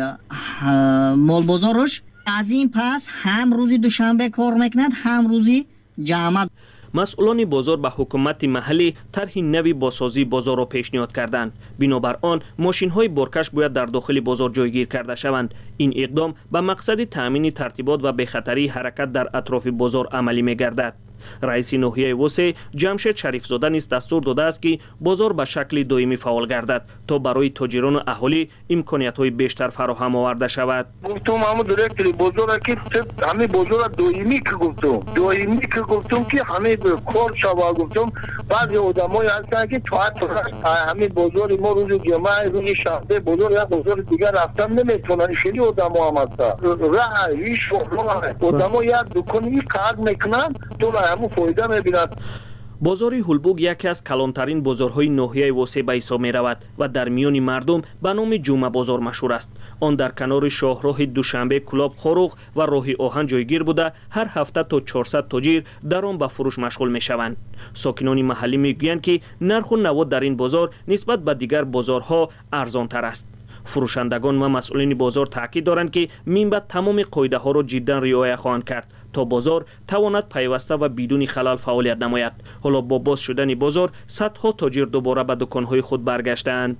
مال بازارش، از این پس هم روزی دوشنبه کار میکند هم روزی جمعه. مسئولان بازار به حکومت محلی طرح نوی بازسازی بازار را پیشنهاد کردند. بنابر آن ماشین های بارکش باید در داخل بازار جایگیر کرده شوند. این اقدام به مقصد تامین ترتیبات و بخطری حرکت در اطراف بازار عملی میگردد. رئیس ناحیه وسه جمشید شریفزاده نیز دستور داده است که بازار به شکل دائمی فعال گردد تا برای تاجران و اهالی امکانیت‌های بیشتر فراهم آورده شود. گفتم همون درکتری بازار که همه بازار دائمی که گفتم دائمی که گفتم که همه کار شوا گفتم بعضی آدمای هستن که چهار همه بازار ما روز جمعه روز شنبه بازار یا بازار دیگر رفتن نمیتونن. خیلی آدما هم هستن راه هیچ آدما یا دکانی کار میکنن تو همون فایده میبیند. بازار هولبوک یکی از کلانترین بازارهای ناحیه واسه به حساب می رود و در میان مردم به نام جمعه بازار مشهور است. آن در کنار شاهراه دوشنبه کلاب خاروق و راه آهن جایگیر بوده هر هفته تا چهارصد تاجر در آن به فروش مشغول می شوند. ساکنان محلی میگویند که نرخ و نوا در این بازار نسبت به دیگر بازارها ارزان تر است. فروشندگان و مسئولین بازار تاکید دارند که منبع تمام قاعده ها را جدا رعایت خواهند کرد تا بازار تواند پیوسته و بدون خلل فعالیت نماید. حالا با باز شدن بازار صدها تاجر دوباره به دکانهای خود برگشتند.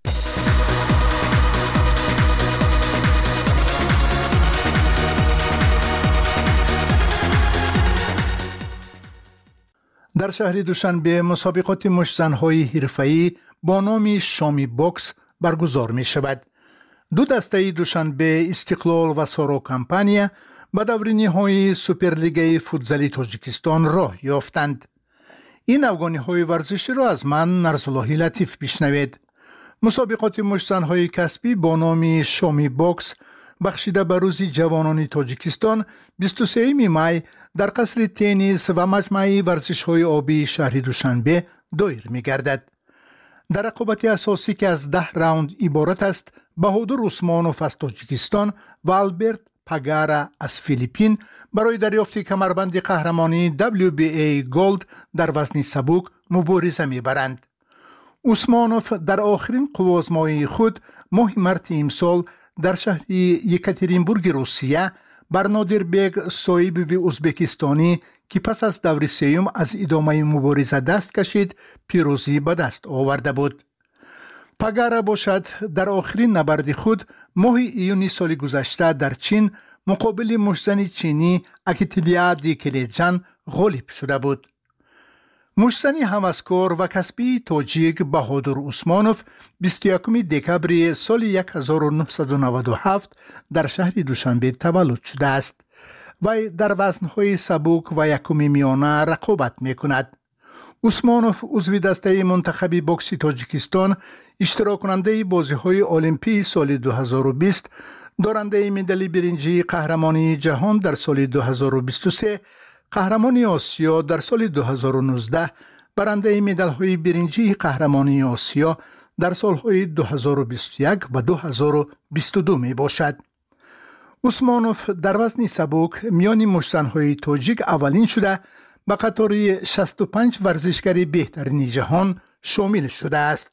در شهر دوشنبه مسابقات مشت‌زن‌های حرفه‌ای با نام شامی باکس برگزار می شود. دو دسته دوشنبه استقلال و سارو کمپانیا به دورینی های سوپرلیگای فوتزالی تاجیکستان راه یافتند. این افغانی های ورزشی را از من نرسالله لطیف بشنوید. مسابقات مشت‌زن‌های کسبی با نام شامی باکس بخشیده به روز جوانان تاجیکستان بیست و سوم می در قصر تنیس و مجمع ورزش های آبی شهر دوشنبه دایر می گردد. در رقابت اساسی که از ده راوند عبارت است، بهادر عثمانوف از تاجیکستان و آلبرت پاگارا از فیلیپین برای دریافت کمربند قهرمانی دبلیو بی ای گولد در وزن سبک مبارزه می‌برند. عثمانوف در آخرین قوازمایی خود ماه مارس امسال در شهر یکاترینبورگ روسیه بر نادربگ صایبوی ازبکستانی که پس از دور سیوم از ادامه مبارزه دست کشید پیروزی به دست آورده بود. پاگارا باشد در آخرین نبرد خود ماه ایونی سال گذشته در چین مقابل مشتزن چینی اکیتیلیا دیکلیجان غالب شده بود. مشتزن هوسکار و کسبی تاجیک بهادر عثمانوف بیست و یکم دکبر سال هزار و نهصد و نود و هفت در شهر دوشنبه تولد شده است و در وزنهای سبک و یکم میانه رقابت می کند. عثمانوف عضو دسته منتخب بوکس تاجیکستان، اشتراک کننده بازی‌های المپی سال دو هزار و بیست، دارنده مدال برنجی قهرمانی جهان در سال دو هزار و بیست و سه، قهرمانی آسیا در سال دو هزار و نوزده، برنده مدال‌های برنجی قهرمانی آسیا در سال‌های دو هزار و بیست و یک و دو هزار و بیست و دو می باشد. عثمانوف در وزن سبک میان مشت‌زن‌های تاجیک اولین شده به قطار شصت و پنج ورزشکار بهترین جهان شامل شده است.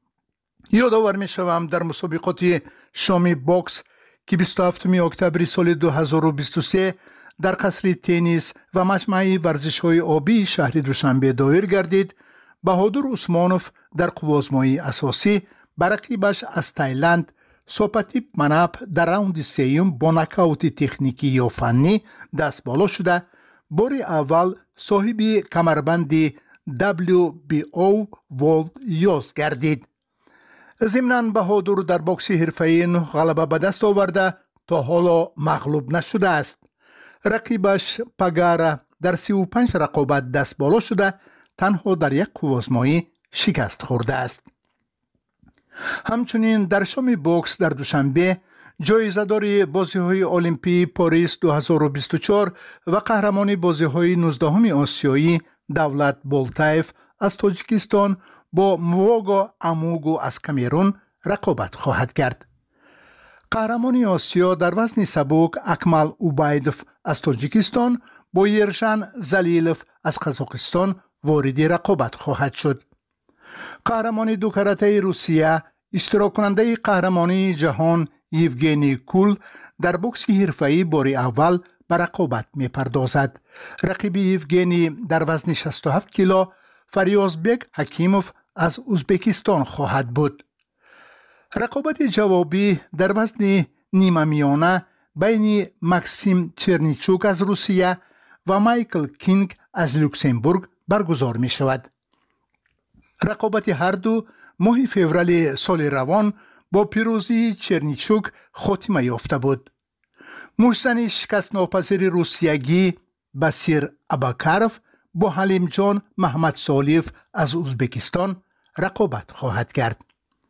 یادآور می شوم در مسابقات شامی باکس که بیست و هفتم اکتبر سال دو هزار و بیست و سه در قصر تنیس و مجمع ورزش‌های آبی شهر دوشنبه دایر گردید، بهادر عثمانوف در قوازمایی اساسی بر رقیبش از تایلند سوپاتیپ مناپ در راوند سیوم با نکاوت تکنیکی یا فنی دست بالا شده باری اول صاحب کمربند دبلیو بی او ورلد یوز گردید. ضمناً بهادر در بوکس حرفه‌ای نه غلبه به دست آورده تا حالا مغلوب نشده است. رقیبش پگارا در سی و پنج رقابت دست بالا شده تنها در یک کوازمایی شکست خورده است. همچنین در شام بوکس در دوشنبه جایزه‌دار بازی‌های المپی پاریس دو هزار و بیست و چهار و قهرمان بازی‌های نوزدهم آسیایی دولت بولتایف از تاجیکستان با مواگا اموگو از کامرون رقابت خواهد کرد. قهرمان آسیا در وزن سبک اکمل اوبایدوف از تاجیکستان با یرشن زلیلوف از قزاقستان وارد رقابت خواهد شد. قهرمان دو کاراته روسیه اشتراک کننده قهرمانی جهان یوگنی کول در بوکس حرفه‌ای باری اول به رقابت می پردازد. رقیب یوگنی در وزن شصت و هفت کیلو فریازبک حکیموف از ازبکستان خواهد بود. رقابت جوابی در وزن نیمه میانه بین ماکسیم چرنیچوک از روسیه و مایکل کینگ از لوکسمبورگ برگزار می شود. رقابت هر دو ماه فوریه سال روان با پیروزی چرنیچوک خاتمه یافته بود. محسن شکست ناپذیر روسیگی بسیر اباکاروف با حلیم جان محمد سالیف از ازبکستان رقابت خواهد کرد.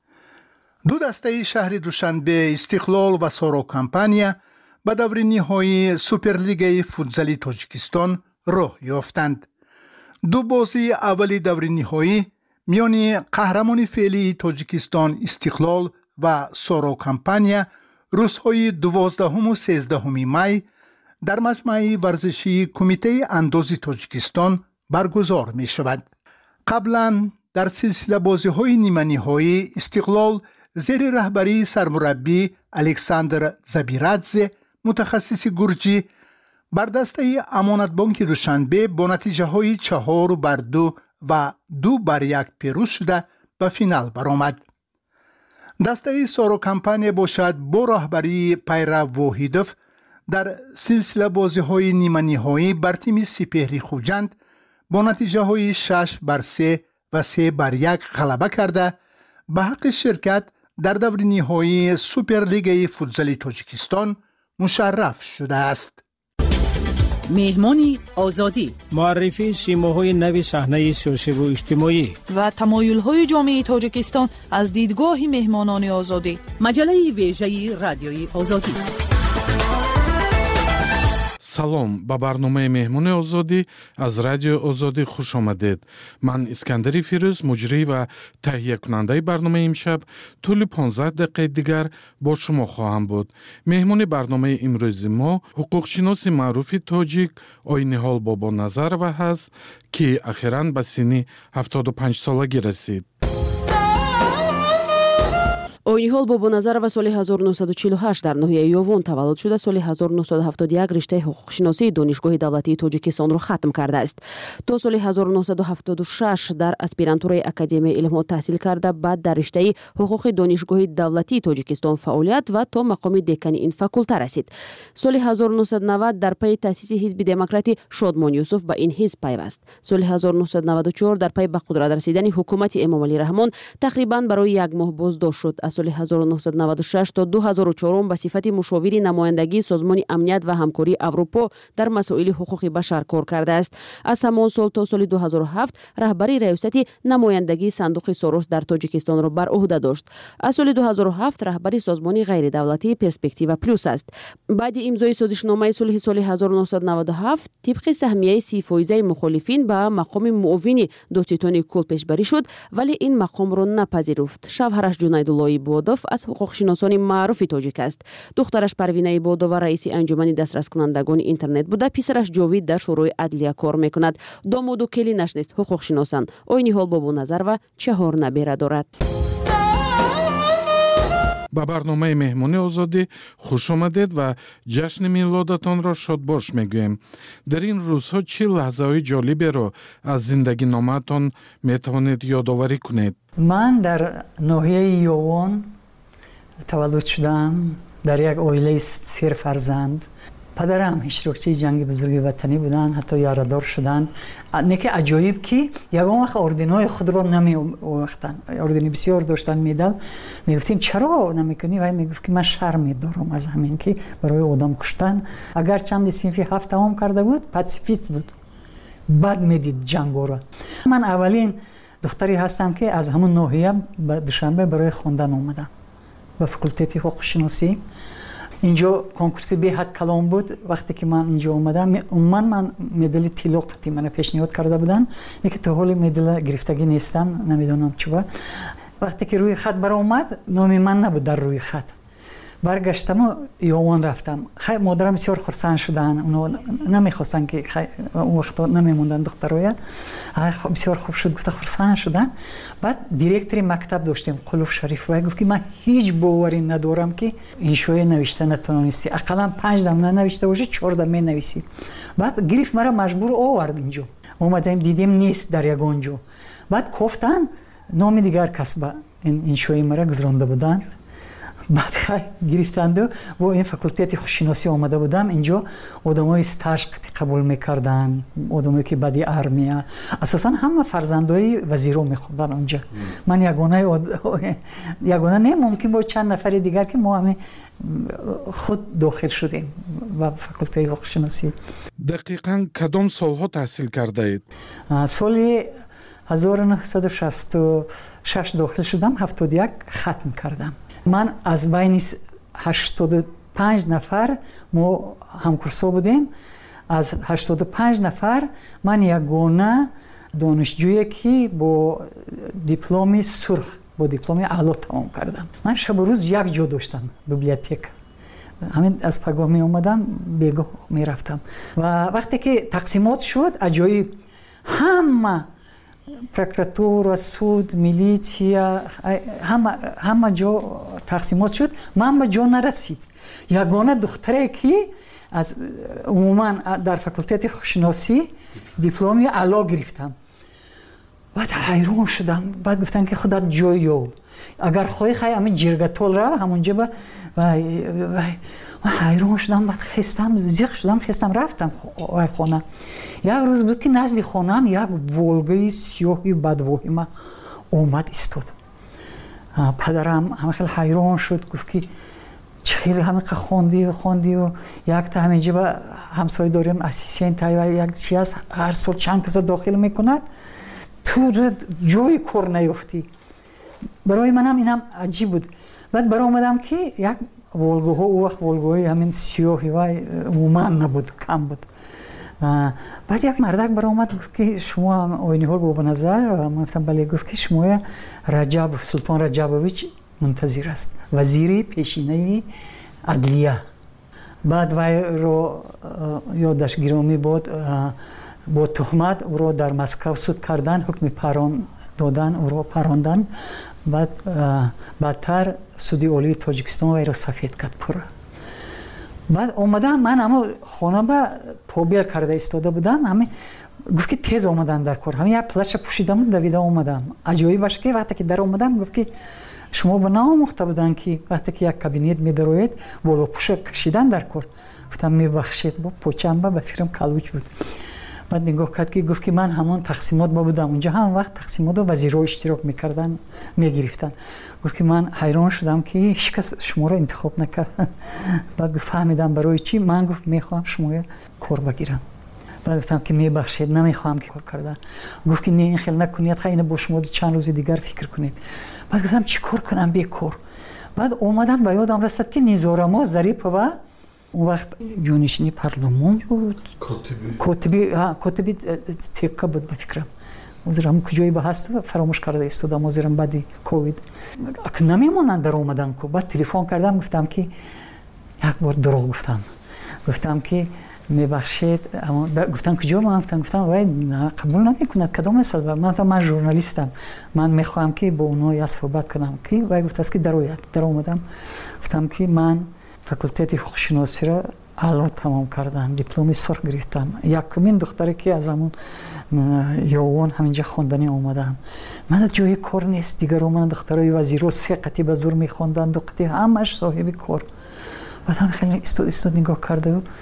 دو دسته شهر دوشنبه استقلال و سارا کمپانیا به دور نهایی سوپرلیگ فوتزال تاجیکستان راه یافتند. دو بازی اولی دور نهایی میان قهرمان فعلی تاجیکستان استقلال و سارا کمپانیا روزهای دوازدهم و سیزدهم می در مجمع ورزشی کمیته اندازی تاجیکستان برگزار می شود. قبلا در سلسله بازی های نیمه نهایی استقلال زیر رهبری سرمربی الکساندر زبیرادزه متخصص گرجی بر دسته امانت بانک دوشنبه با نتیجه های چهار بر دو و دو بر یک پیروز شده به فینال برآمد. دسته سارا کمپانیا باشد با رهبری پیرو واحدوف در سلسله بازی های نیمه نهایی بر تیم سپهری خوجند با نتیجه های شش بر سه و سه بر یک غلبه کرده به حق شرکت در دور نهایی سوپرلیگ فوتزال تاجیکستان مشرف شده است. مهمانی آزادی، معرفی سیماهای نو صحنه سیاسی و اجتماعی و تمایل‌های جامعه تاجیکستان از دیدگاه مهمانان آزادی. مجله ویژه رادیوی آزادی. салом ба барномаи меҳмони озодӣ аз радиои озодӣ хуш омадед. ман искандари фирӯз муҷрӣ ва таҳиякунандаи барномаи имшаб тӯли понздаҳ дақиқаи дигар бо шумо хоҳам буд. меҳмони барномаи имрӯзи мо ҳуқуқшиноси маъруфи тоҷик Ойниҳол Бобоназарова ҳаст, ки ахиран ба синни ҳафтоду панҷсолагӣ расид. Ойниҳол Бобоназарова соли ҳазору нуҳсаду чилу ҳашт дар ноҳияи Ёвон таваллуд шуда, соли ҳазору нуҳсаду ҳафтоду як риштаи ҳуқуқшиносии донишгоҳи давлатии Тоҷикистонро хатм кардааст. То соли ҳазору нуҳсаду ҳафтоду шаш дар аспирантураи Академияи илмҳо таҳсил карда, баъд дар риштаи ҳуқуқи донишгоҳи давлатии Тоҷикистон фаъолият ва то мақоми декани ин факулта расид. Соли ҳазору нуҳсаду навад дар пайи таъсиси ҳизби демократи Шодмон Юсуф ба ин ҳизб пайваст. Соли ҳазору нуҳсаду наваду чор дар пайи ба қудрат расидани ҳукумати Эмомалӣ Раҳмон тақрибан барои як моҳ боздошт шуд. Аз соли ҳазору нуҳсаду наваду шаш то ду ҳазору чорум ба сифати мушовири намояндагии Созмони амният ва ҳамкории Аврупо дар масоили ҳуқуқи башар кор кардааст. Аз ҳамон сол то соли ду ҳазору ҳафт раҳбари раёсати намояндагии Сандуқи Сорос дар Тоҷикистонро бар уҳда дошт. Аз соли ду ҳазору ҳафт раҳбари созмони ғайридавлатии Перспектива плюс аст. баъди имзои созишномаи сулҳи соли ҳазору нуҳсаду наваду ҳафт тибқи саҳмияи си фоизаи мухолифин ба мақоми муовини Доститони Кул пешбарӣ шуд, вале ин мақомро напазируфт. Шавҳараш Ҷунайдулло Ибодов аз ҳуқуқшиносони маъруфи тоҷик аст. духтараш Парвина Ибодова раиси анҷумани дастраскунандагони интернет буда, писараш Ҷовид дар шӯрои адлия кор мекунад. домоду келинаш низ ҳуқуқшиносанд. Ойниҳол Бобоназарова чаҳор набера дорад. ба барномаи меҳмони озодӣ хуш омадед ва ҷашни милодатонро шодбош мегӯем. дар ин рӯзҳо чӣ лаҳзаҳои ҷолиберо аз зиндагиномаатон метавонед ёдоварӣ кунед? ман дар ноҳияи Ёвон таваллуд шудам, дар як оилаи сер фарзанд. پدرم اشتراکچی جنگ بزرگ وطنی بودن، حتی یاردار شدن. نکه عجایب که یگان وقت اردنهای خود را نمی وقتن، اردنی بسیار داشتن میدل. میگفتیم چرا نمیکنی؟ و میگفت که من شرم دارم از همین که برای آدم کشتن. اگر چند صنفی هفت تمام کرده بود پاسیفیست بود، بعد میدید جنگو را. من اولین دختری هستم که از همون ناحیه به دوشنبه برای خواندن اومدم به فاکولته حقوق شناسی. اینجا کنکورس به حد کلام بود. وقتی که من اینجا اومدم من من مدل طلا قطعی من پیشنهاد کرده بودن، میگه تو حال مدل گرفتگی نیستم، نمیدونم چرا. وقتی که روی خط برام اومد نام من نبود در روی خط. برگشتم و یوان رفتم. خیلی مادرم بسیار خرسند شدن، اونا نمیخواستن که اون وقتا نمیموندن دخترای. بسیار خوب شد، گفت خرسند شدن. بعد دیرکتور مکتب داشتیم قلوف شریف و گفت که من هیچ باوری ندارم که این شوی نوشته نتونستی، اقلا پنج دم ننوشته باشی چهار دم مینویسی. بعد گرفت مرا مجبور آورد اینجا. اومدیم دیدیم نیست در یگانجا. بعد گفتن نام دیگر کس به این شوی مرا گذرانده بودن. بعد خیلی گرفتند و با این فاکولته خوششناسی آمده بودم اینجا. آدمای استاژ قبول میکردن، آدمایی که بعدی ارمیا، اساسا همه فرزندای وزیرو میخوندن اونجا. من یگانه یگانه نه، ممکن بود چند نفر دیگر که ما همه خود داخل شدیم و فاکولته خوششناسی. دقیقاً کدام سالها تحصیل کرده اید؟ سال هزار و نهصد و شصت و شش داخل شدم، هفتاد و یک ختم کردم. من از بین هشتاد و پنج نفر ما همکورسا بودیم. از هشتاد و پنج نفر من یگانه دانشجویی که با دیپلم سرخ، با دیپلم اعلی تمام کردم. من شب و روز یک جا داشتم، بیبلیوتک. همین از پگاه می اومدم بیگاه می رفتم. و وقتی که تقسیمات شد عجایب، همه پروکراتور، سود، میلیتیا، همه همه جا تقسیمات شد. من به جا نرسید. یگانه دختری که از عموما در فاکولته شناسی دیپلمی اعلی گرفتم. بعد حیران شدم. بعد گفتن که خودت جای یاب، اگر خواهی خواهی همین جرگتول را همونجا به وای وای حیران شدم. بعد خستم، زیخ شدم، خستم رفتم خانه. یک روز بود که نزد خانم یک ولگای سیاهی بدوهی ما اومد ایستاد. پدرم همه خیلی حیران شد، گفت که چخیلی همه که خوندی و خوندی و یک تا همینجا به همسایه داریم اسیسین تایی یک چی هست هر سال چند کسا داخل میکند، تو جای کار نیفتی. برای منم اینم عجیب بود. بعد برای آمدم که یک ولگوها، او وقت ولگوهای همین سیاهی و عموما نبود، کم بود. بعد یک مردک برای آمد گفت که شما آینی هول با بنظر؟ من گفتم بله. گفت که شما رجب سلطان رجبویچ منتظر است، وزیری پیشینه عدلیه. بعد وی رو یادش گرامی بود، با تهمت او رو در مسکو سود کردن، حکم پران دادن، او رو پراندن. بعد بعدتر سودی عالی تاجیکستان وی رو سفید کرد پره. بعد اومدم من اما خانه به پوبیل کرده ایستاده بودم. همه گفت که تیز اومدن در کار. همه یک پلش پوشیدم و دویده اومدم. عجایب باشه که وقتی که در اومدم گفت که شما به ناموخته بودن که وقتی که یک کابینت میدروید بالا پوش کشیدن در کار. گفتم میبخشید، با پوچم به فکرم کلوچ بود. بعد نگاه کرد که گفت که من همون تقسیمات با بودم اونجا، هم وقت تقسیمات و وزیرها اشتراک میکردن میگرفتن. گفت که من حیران شدم که هیچ کس شما رو انتخاب نکرد. بعد گفت فهمیدم برای چی. من گفت میخوام شما کار بگیرم. بعد گفتم که میبخشید نمیخوام که کار کردن. گفت که نه این خیلی نکنید، خیلی با شما چند روز دیگر فکر کنید. بعد گفتم چی کار کنم بیکار. بعد اومدم به یادم رسید که نیزارما ظریف و اون وقت جانشینی پارلمان بود، کاتبی کاتبی تیکا بود به فکرم. وزیرم کجایی به هست فراموش کرده ایستادم. وزیرم بعدی کووید اک نمیمونن در اومدن کو. بعد تلفن کردم گفتم که یک بار دروغ گفتم. گفتم که میبخشید، اما گفتم کجا؟ من گفتم گفتم وای قبول نمیکند کدام مثلا. من گفتم من ژورنالیستم، من میخوام که با اونها یا صحبت کنم. که وای گفت است که در در اومدم. گفتم که من فاکولته حقوق شناسی را اعلی تمام کردم، دیپلم سرخ گرفتم. یکمین دختری که از همون یوان همینجا خواندنی اومدم. من از جای کار نیست دیگر. من دخترای وزیرو سه قطعه به زور میخوندن، دو قطعه همش صاحب کار. بعد هم خیلی استاد استاد نگاه کرده و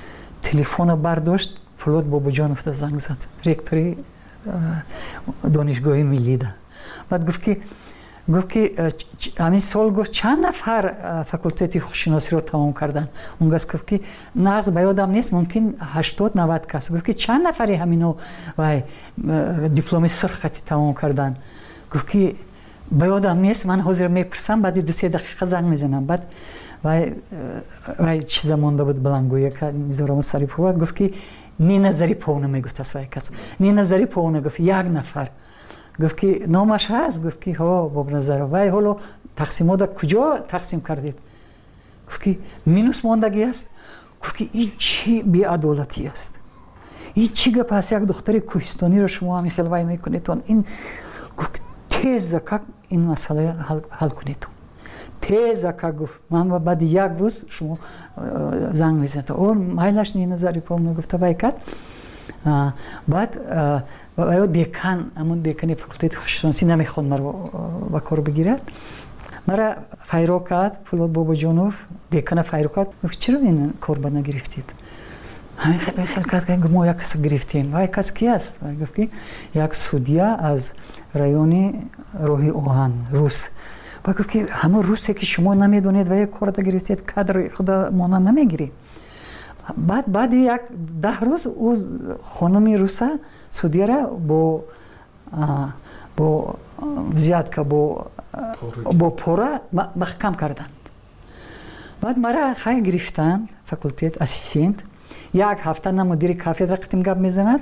телефона бардошт, Фулод Бобоҷонов занг зад, ректори донишгоҳи миллида. Баъд гуфт ки гуфт ки ҳамин сол гуфт чанд нафар факултети ҳуқуқшиносиро тамом кардан. Он гас гуфт ки нағз ба ёдам нест, мумкин ҳаштод навад кас. Гуфт ки чанд нафари ҳамино вай дипломи сурххати тамом кардан. Гуфт ки ба ёдам нест, ман ҳозир мепурсам, баъди ду се дақиқа занг мезанам. Баъд вай вай чиза монда буд балангӯя ка Низором Сарипова гуфт ки Нина Зариповна мегуфтаст вай кас. Нина Зариповна гуфт як нафар. Гуфт ки номаш ҳаст? Гуфт ки ҳо Бобназаров. Вай ҳоло тақсимота куҷо тақсим кардед? Гуфт ки минус мондагӣ аст. Гуфт ки ин чӣ беадолатӣ аст? ин чӣ гап аст? Як духтари кӯҳистониро шумо ҳамин хел вай мекунед. Ин гуфт теза как ин масъала ҳал кунед. Теза как гуфт ман баъди як рӯз шумо занг мезанед. О майлаш Нина Зариповна гуфта вай кад. баъд ё декан ҳамон декани факултети ҳуқуқшиносӣ намехонд маро ба кор бигирад. Мара файро кард Фулод Бобоҷонов, декана файро кард. Гуфт чиро ин корба нагирифтед? ҳамин хел хел кард мо як каса гирифтем. Вай кас ки аст? Гуфт ки як судя аз райони роҳи оҳан рус. Ва гуфт ки ҳамон русе ки шумо намедонед ва як корда гирифтед, кадри худа мона намегирӣ. баъд баъди як даҳ рӯз ӯ хонуми руса судяра бо бо взятка бо бо пора маҳкам карданд. баъд мара хай гирифтанд факултет ассистент. як ҳафта на мудири кафедра қитим гап мезанад,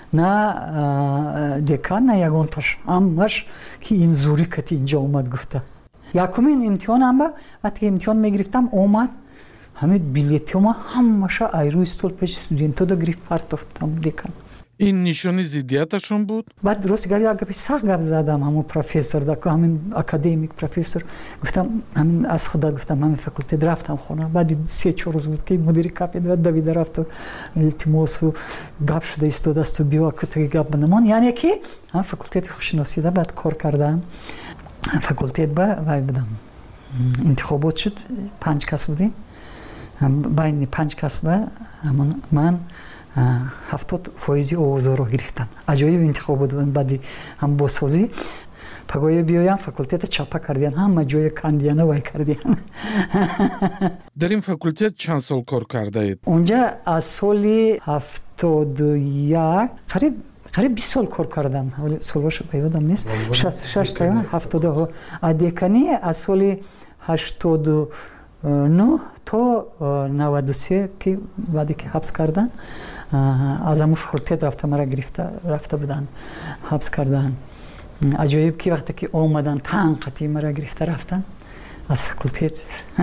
на декан, на ягонташ. ҳамаш ки ин зӯрӣ кати инҷо омад гуфта. якумин имтиҳонам ба вақте имтиҳон мегирифтам омад. ҳамин билетима ҳамаша айрӯи стол пеши студентода гирифт партофтам декан. ин нишони зиддияташон буд? баъд рости гап як гапи сахт гап задам ҳамон профессор да ҳамин академик профессор. Гуфтам ҳамин аз худа гуфтам ҳамин факултет рафтам хона. баъди се чор рӯз буд ки мудири кафедра давида рафту илтимосу гап шуда истодасту биё кутаги гап банамон. яъне ки ҳам факултети ҳуқуқшиносида баъд кор кардам. факултет ба вай будам. интихобот шуд, панҷ кас будем. байни панҷ кас ба ман ҳафтод фоизи овозоро гирифтам. аҷоиб интихобот буд. баъди ҳам босозӣ пагоя биёям факултета чапа кардиан, ҳама ҷоя кандиана вай кардиан. дар ин факултет чанд сол кор кардаед? онҷа аз соли ҳафтоду як қариб қариб бист сол кор кардам. солҳош ба ёдам нест. шасту шаш та ҳафтоду. а деканӣ аз соли ҳаштоду нӯ то наваду се ки баъде ки ҳабс кардан, аз ҳамун факултет рафта мара гирифта рафта буданд, ҳабс кардан. аҷоиб ки вақте ки омадан танқати мара гирифта рафтан аз факултет.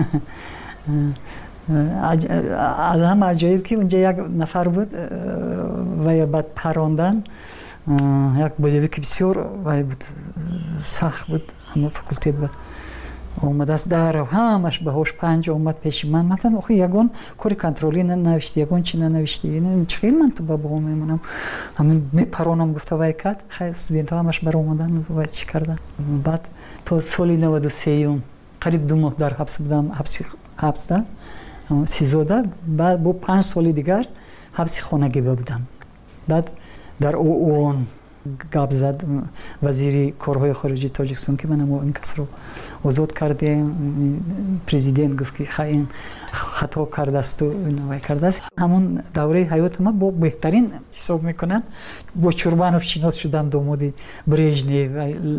аз ҳама аҷоиб ки унҷа як нафар буд вай баъд парондан. як боевики бисёр вай буд, сахт буд. ҳамон факултет буд омадааст дарав ҳамаш баҳош панҷ омад пеши ман. ман охи ягон кори контролӣ нанавишти, ягон чи нанавишти. чӣ хел ман ту ба боғ мемонам, ҳамин мепаронам гуфта вай кад. хай студентҳо ҳамаш баромадан вай чӣ кардан. баъд то соли наваду сеюм қариб ду моҳ дар ҳабс будам, ҳабси ҳабсда сизода. баъд бо панҷ соли дигар ҳабси хонагӣ будам. баъд дар оон гап зад вазири корҳои хориҷии Тоҷикистон ки манам ин касро озод кардем. президент гуфт ки ин хато кардасту вай кардааст. ҳамон давраи ҳаёти ман бо беҳтарин ҳисоб мекунам. бо Чурбанов шинос шудам, домоди Брежнев.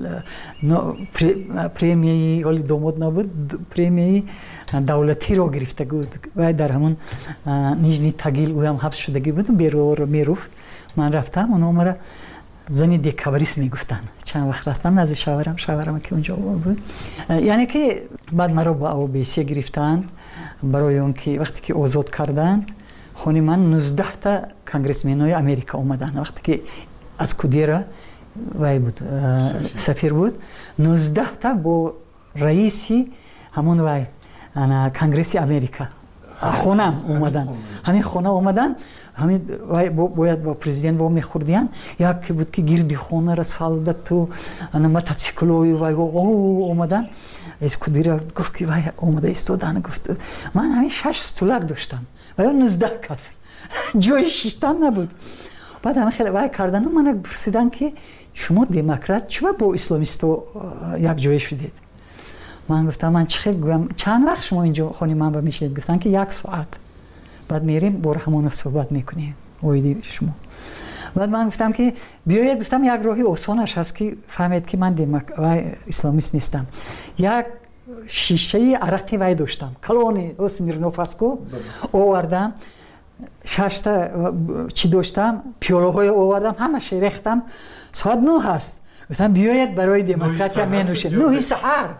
премияи оли домод набуд, премияи давлатиро гирифта буд. вай дар ҳамон Нижний Тагил ӯам ҳабс шудагӣ буд, берор меруфт. ман рафтам, оно мара зани декабрист мегуфтанд. чанд вақт рафтам назди шаварам, шаварам ки унҷо буд. яъне ки баъд маро ба ОБС гирифтанд барои он ки вақте ки озод карданд, хони ман нуздаҳ та конгрессменои Америка омаданд. вақте ки аз Кудера вай буд, сафир буд, нуздаҳ та бо раиси ҳамон вай конгресси Америка خونم اومدن همین خونه اومدن همین باید با پرزیدنت با میخوردیان یک بود که گیردی خونه را سالده تو انا موتورسیکلوی و او اومدن از کدیره گفت که وای اومده استودن گفت من همین شش استولک داشتم و یا نوزده کس جای شیشتن نبود بعد همه خیلی وای کردن و من پرسیدن که شما دموکرات چرا با اسلامیستو یک جای شدید من گفتم من چه گویم چند وقت شما اینجا خونی من با میشید گفتن که یک ساعت بعد میریم با همون صحبت میکنیم اویدی شما بعد من گفتم که بیاید گفتم یک راهی آسانش هست که فهمید که من دموکرات اسلامیست نیستم یک شیشه عرقی وای داشتم کلونی اسمیرنوف اسکو آوردم شش تا چی داشتم پیاله های آوردم همش ریختم ساعت نه هست گفتم بیاید برای دموکراتیا می نوشید نه سحر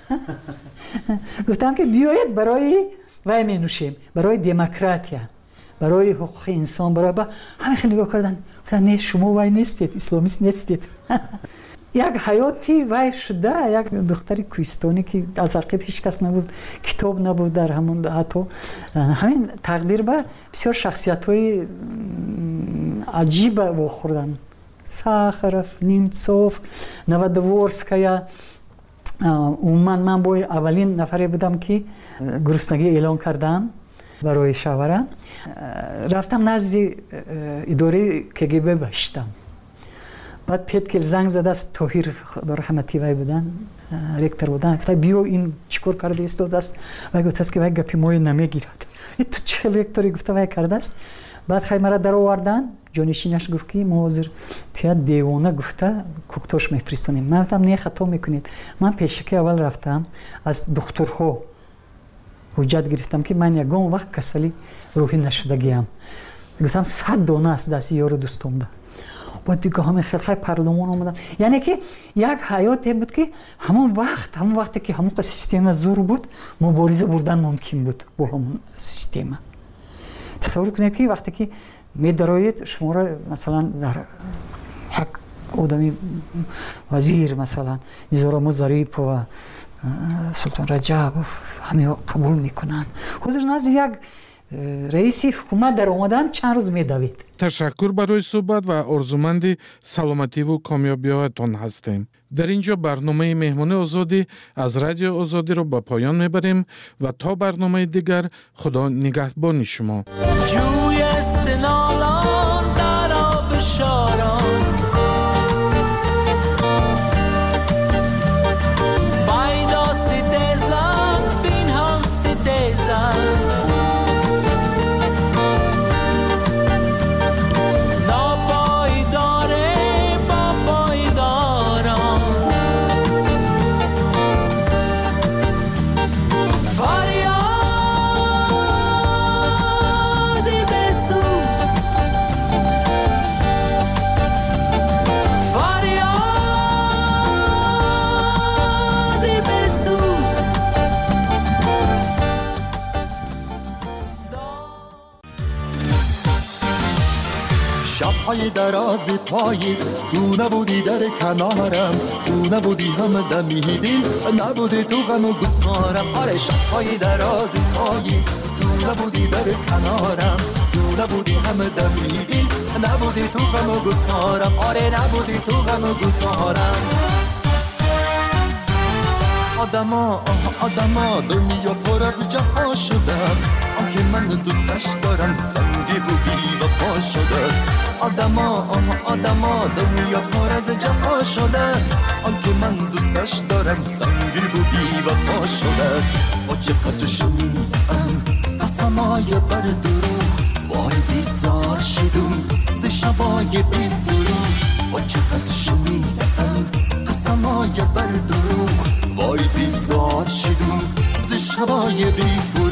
گفتم که بیاید برای وای می نوشیم برای دموکراتیا برای حقوق انسان برای با همه خیلی نگاه کردن گفتن نه شما وای نیستید اسلامیست نیستید یک حیاتی وای شده یک دختری کوهستانی که از عقب هیچ کس نبود کتاب نبود در همون حتی همین تقدیر به بسیار شخصیت های عجیب واخوردن ساخرف نیمتسوف نوادورسکایا من من باید اولین نفری بودم که گرسنگی اعلان کردم برای شاوره رفتم نزد اداره کگبه باشتم بعد پیت که زنگ زده است طاهر خدا رحمتی وای بودن رکتر بودن گفت بیو این چیکار کرده است است و گفت است که وای گپی موی نمیگیرد تو چه رکتری گفت وای کرده است بعد خیمره در آوردن جانشینش گفت که ما حاضر تیا دیوانه گفته کوکتاش میفرستونیم من گفتم نه خطا میکنید من پیشکی اول رفتم از دکترها حجت گرفتم که من یگان وقت کسلی روحی نشدگیم گفتم صد دانه است دست یارو دوستم ده بعد دیگه همه خیلی خیلی پارلمان آمدن یعنی که یک حیاتی بود که همون وقت همون وقتی که همون سیستم زور بود مبارزه بردن ممکن بود با همون سیستم تصور کنید که وقتی که می درآید شما را مثلا در یک آدمی وزیر مثلا نظام ظریف و سلطان رجب همه قبول میکنن حضور نزد یک رئیس حکومت در اومدن چند روز میدوید. تشکر برای صحبت و آرزومند سلامتی و کامیابی‌هایتان هستیم. در اینجا برنامه مهمان آزادی از رادیو آزادی را به پایان میبریم و تا برنامه دیگر خدا نگهبان شما. جوی استنالان در آب شاران بایدا سیدزن بین ها سیدزن شب‌های دراز پاییز تو نبودی در کنارم تو نبودی هم دمیدین نبودی تو غم و گسارم آره شب‌های دراز پاییز تو نبودی در کنارم تو نبودی هم دمیدین نبودی تو غم و گسارم آره نبودی تو غم و گسارم آدما آدما دنیا پر از جفا شده است آنکه من دوستش دارم سنگی و بی وفا شده است آدما آدما دنیا پر از جفا شده است آنکه من دوستش دارم سنگی و بی وفا شده است با چقدر شنیدم قسمای بر دروغ وای بیزار شدم ز شبای بی فروغ با چقدر شنیدم قسمای بر دروغ وای بیزار شدم ز شبای بی فروغ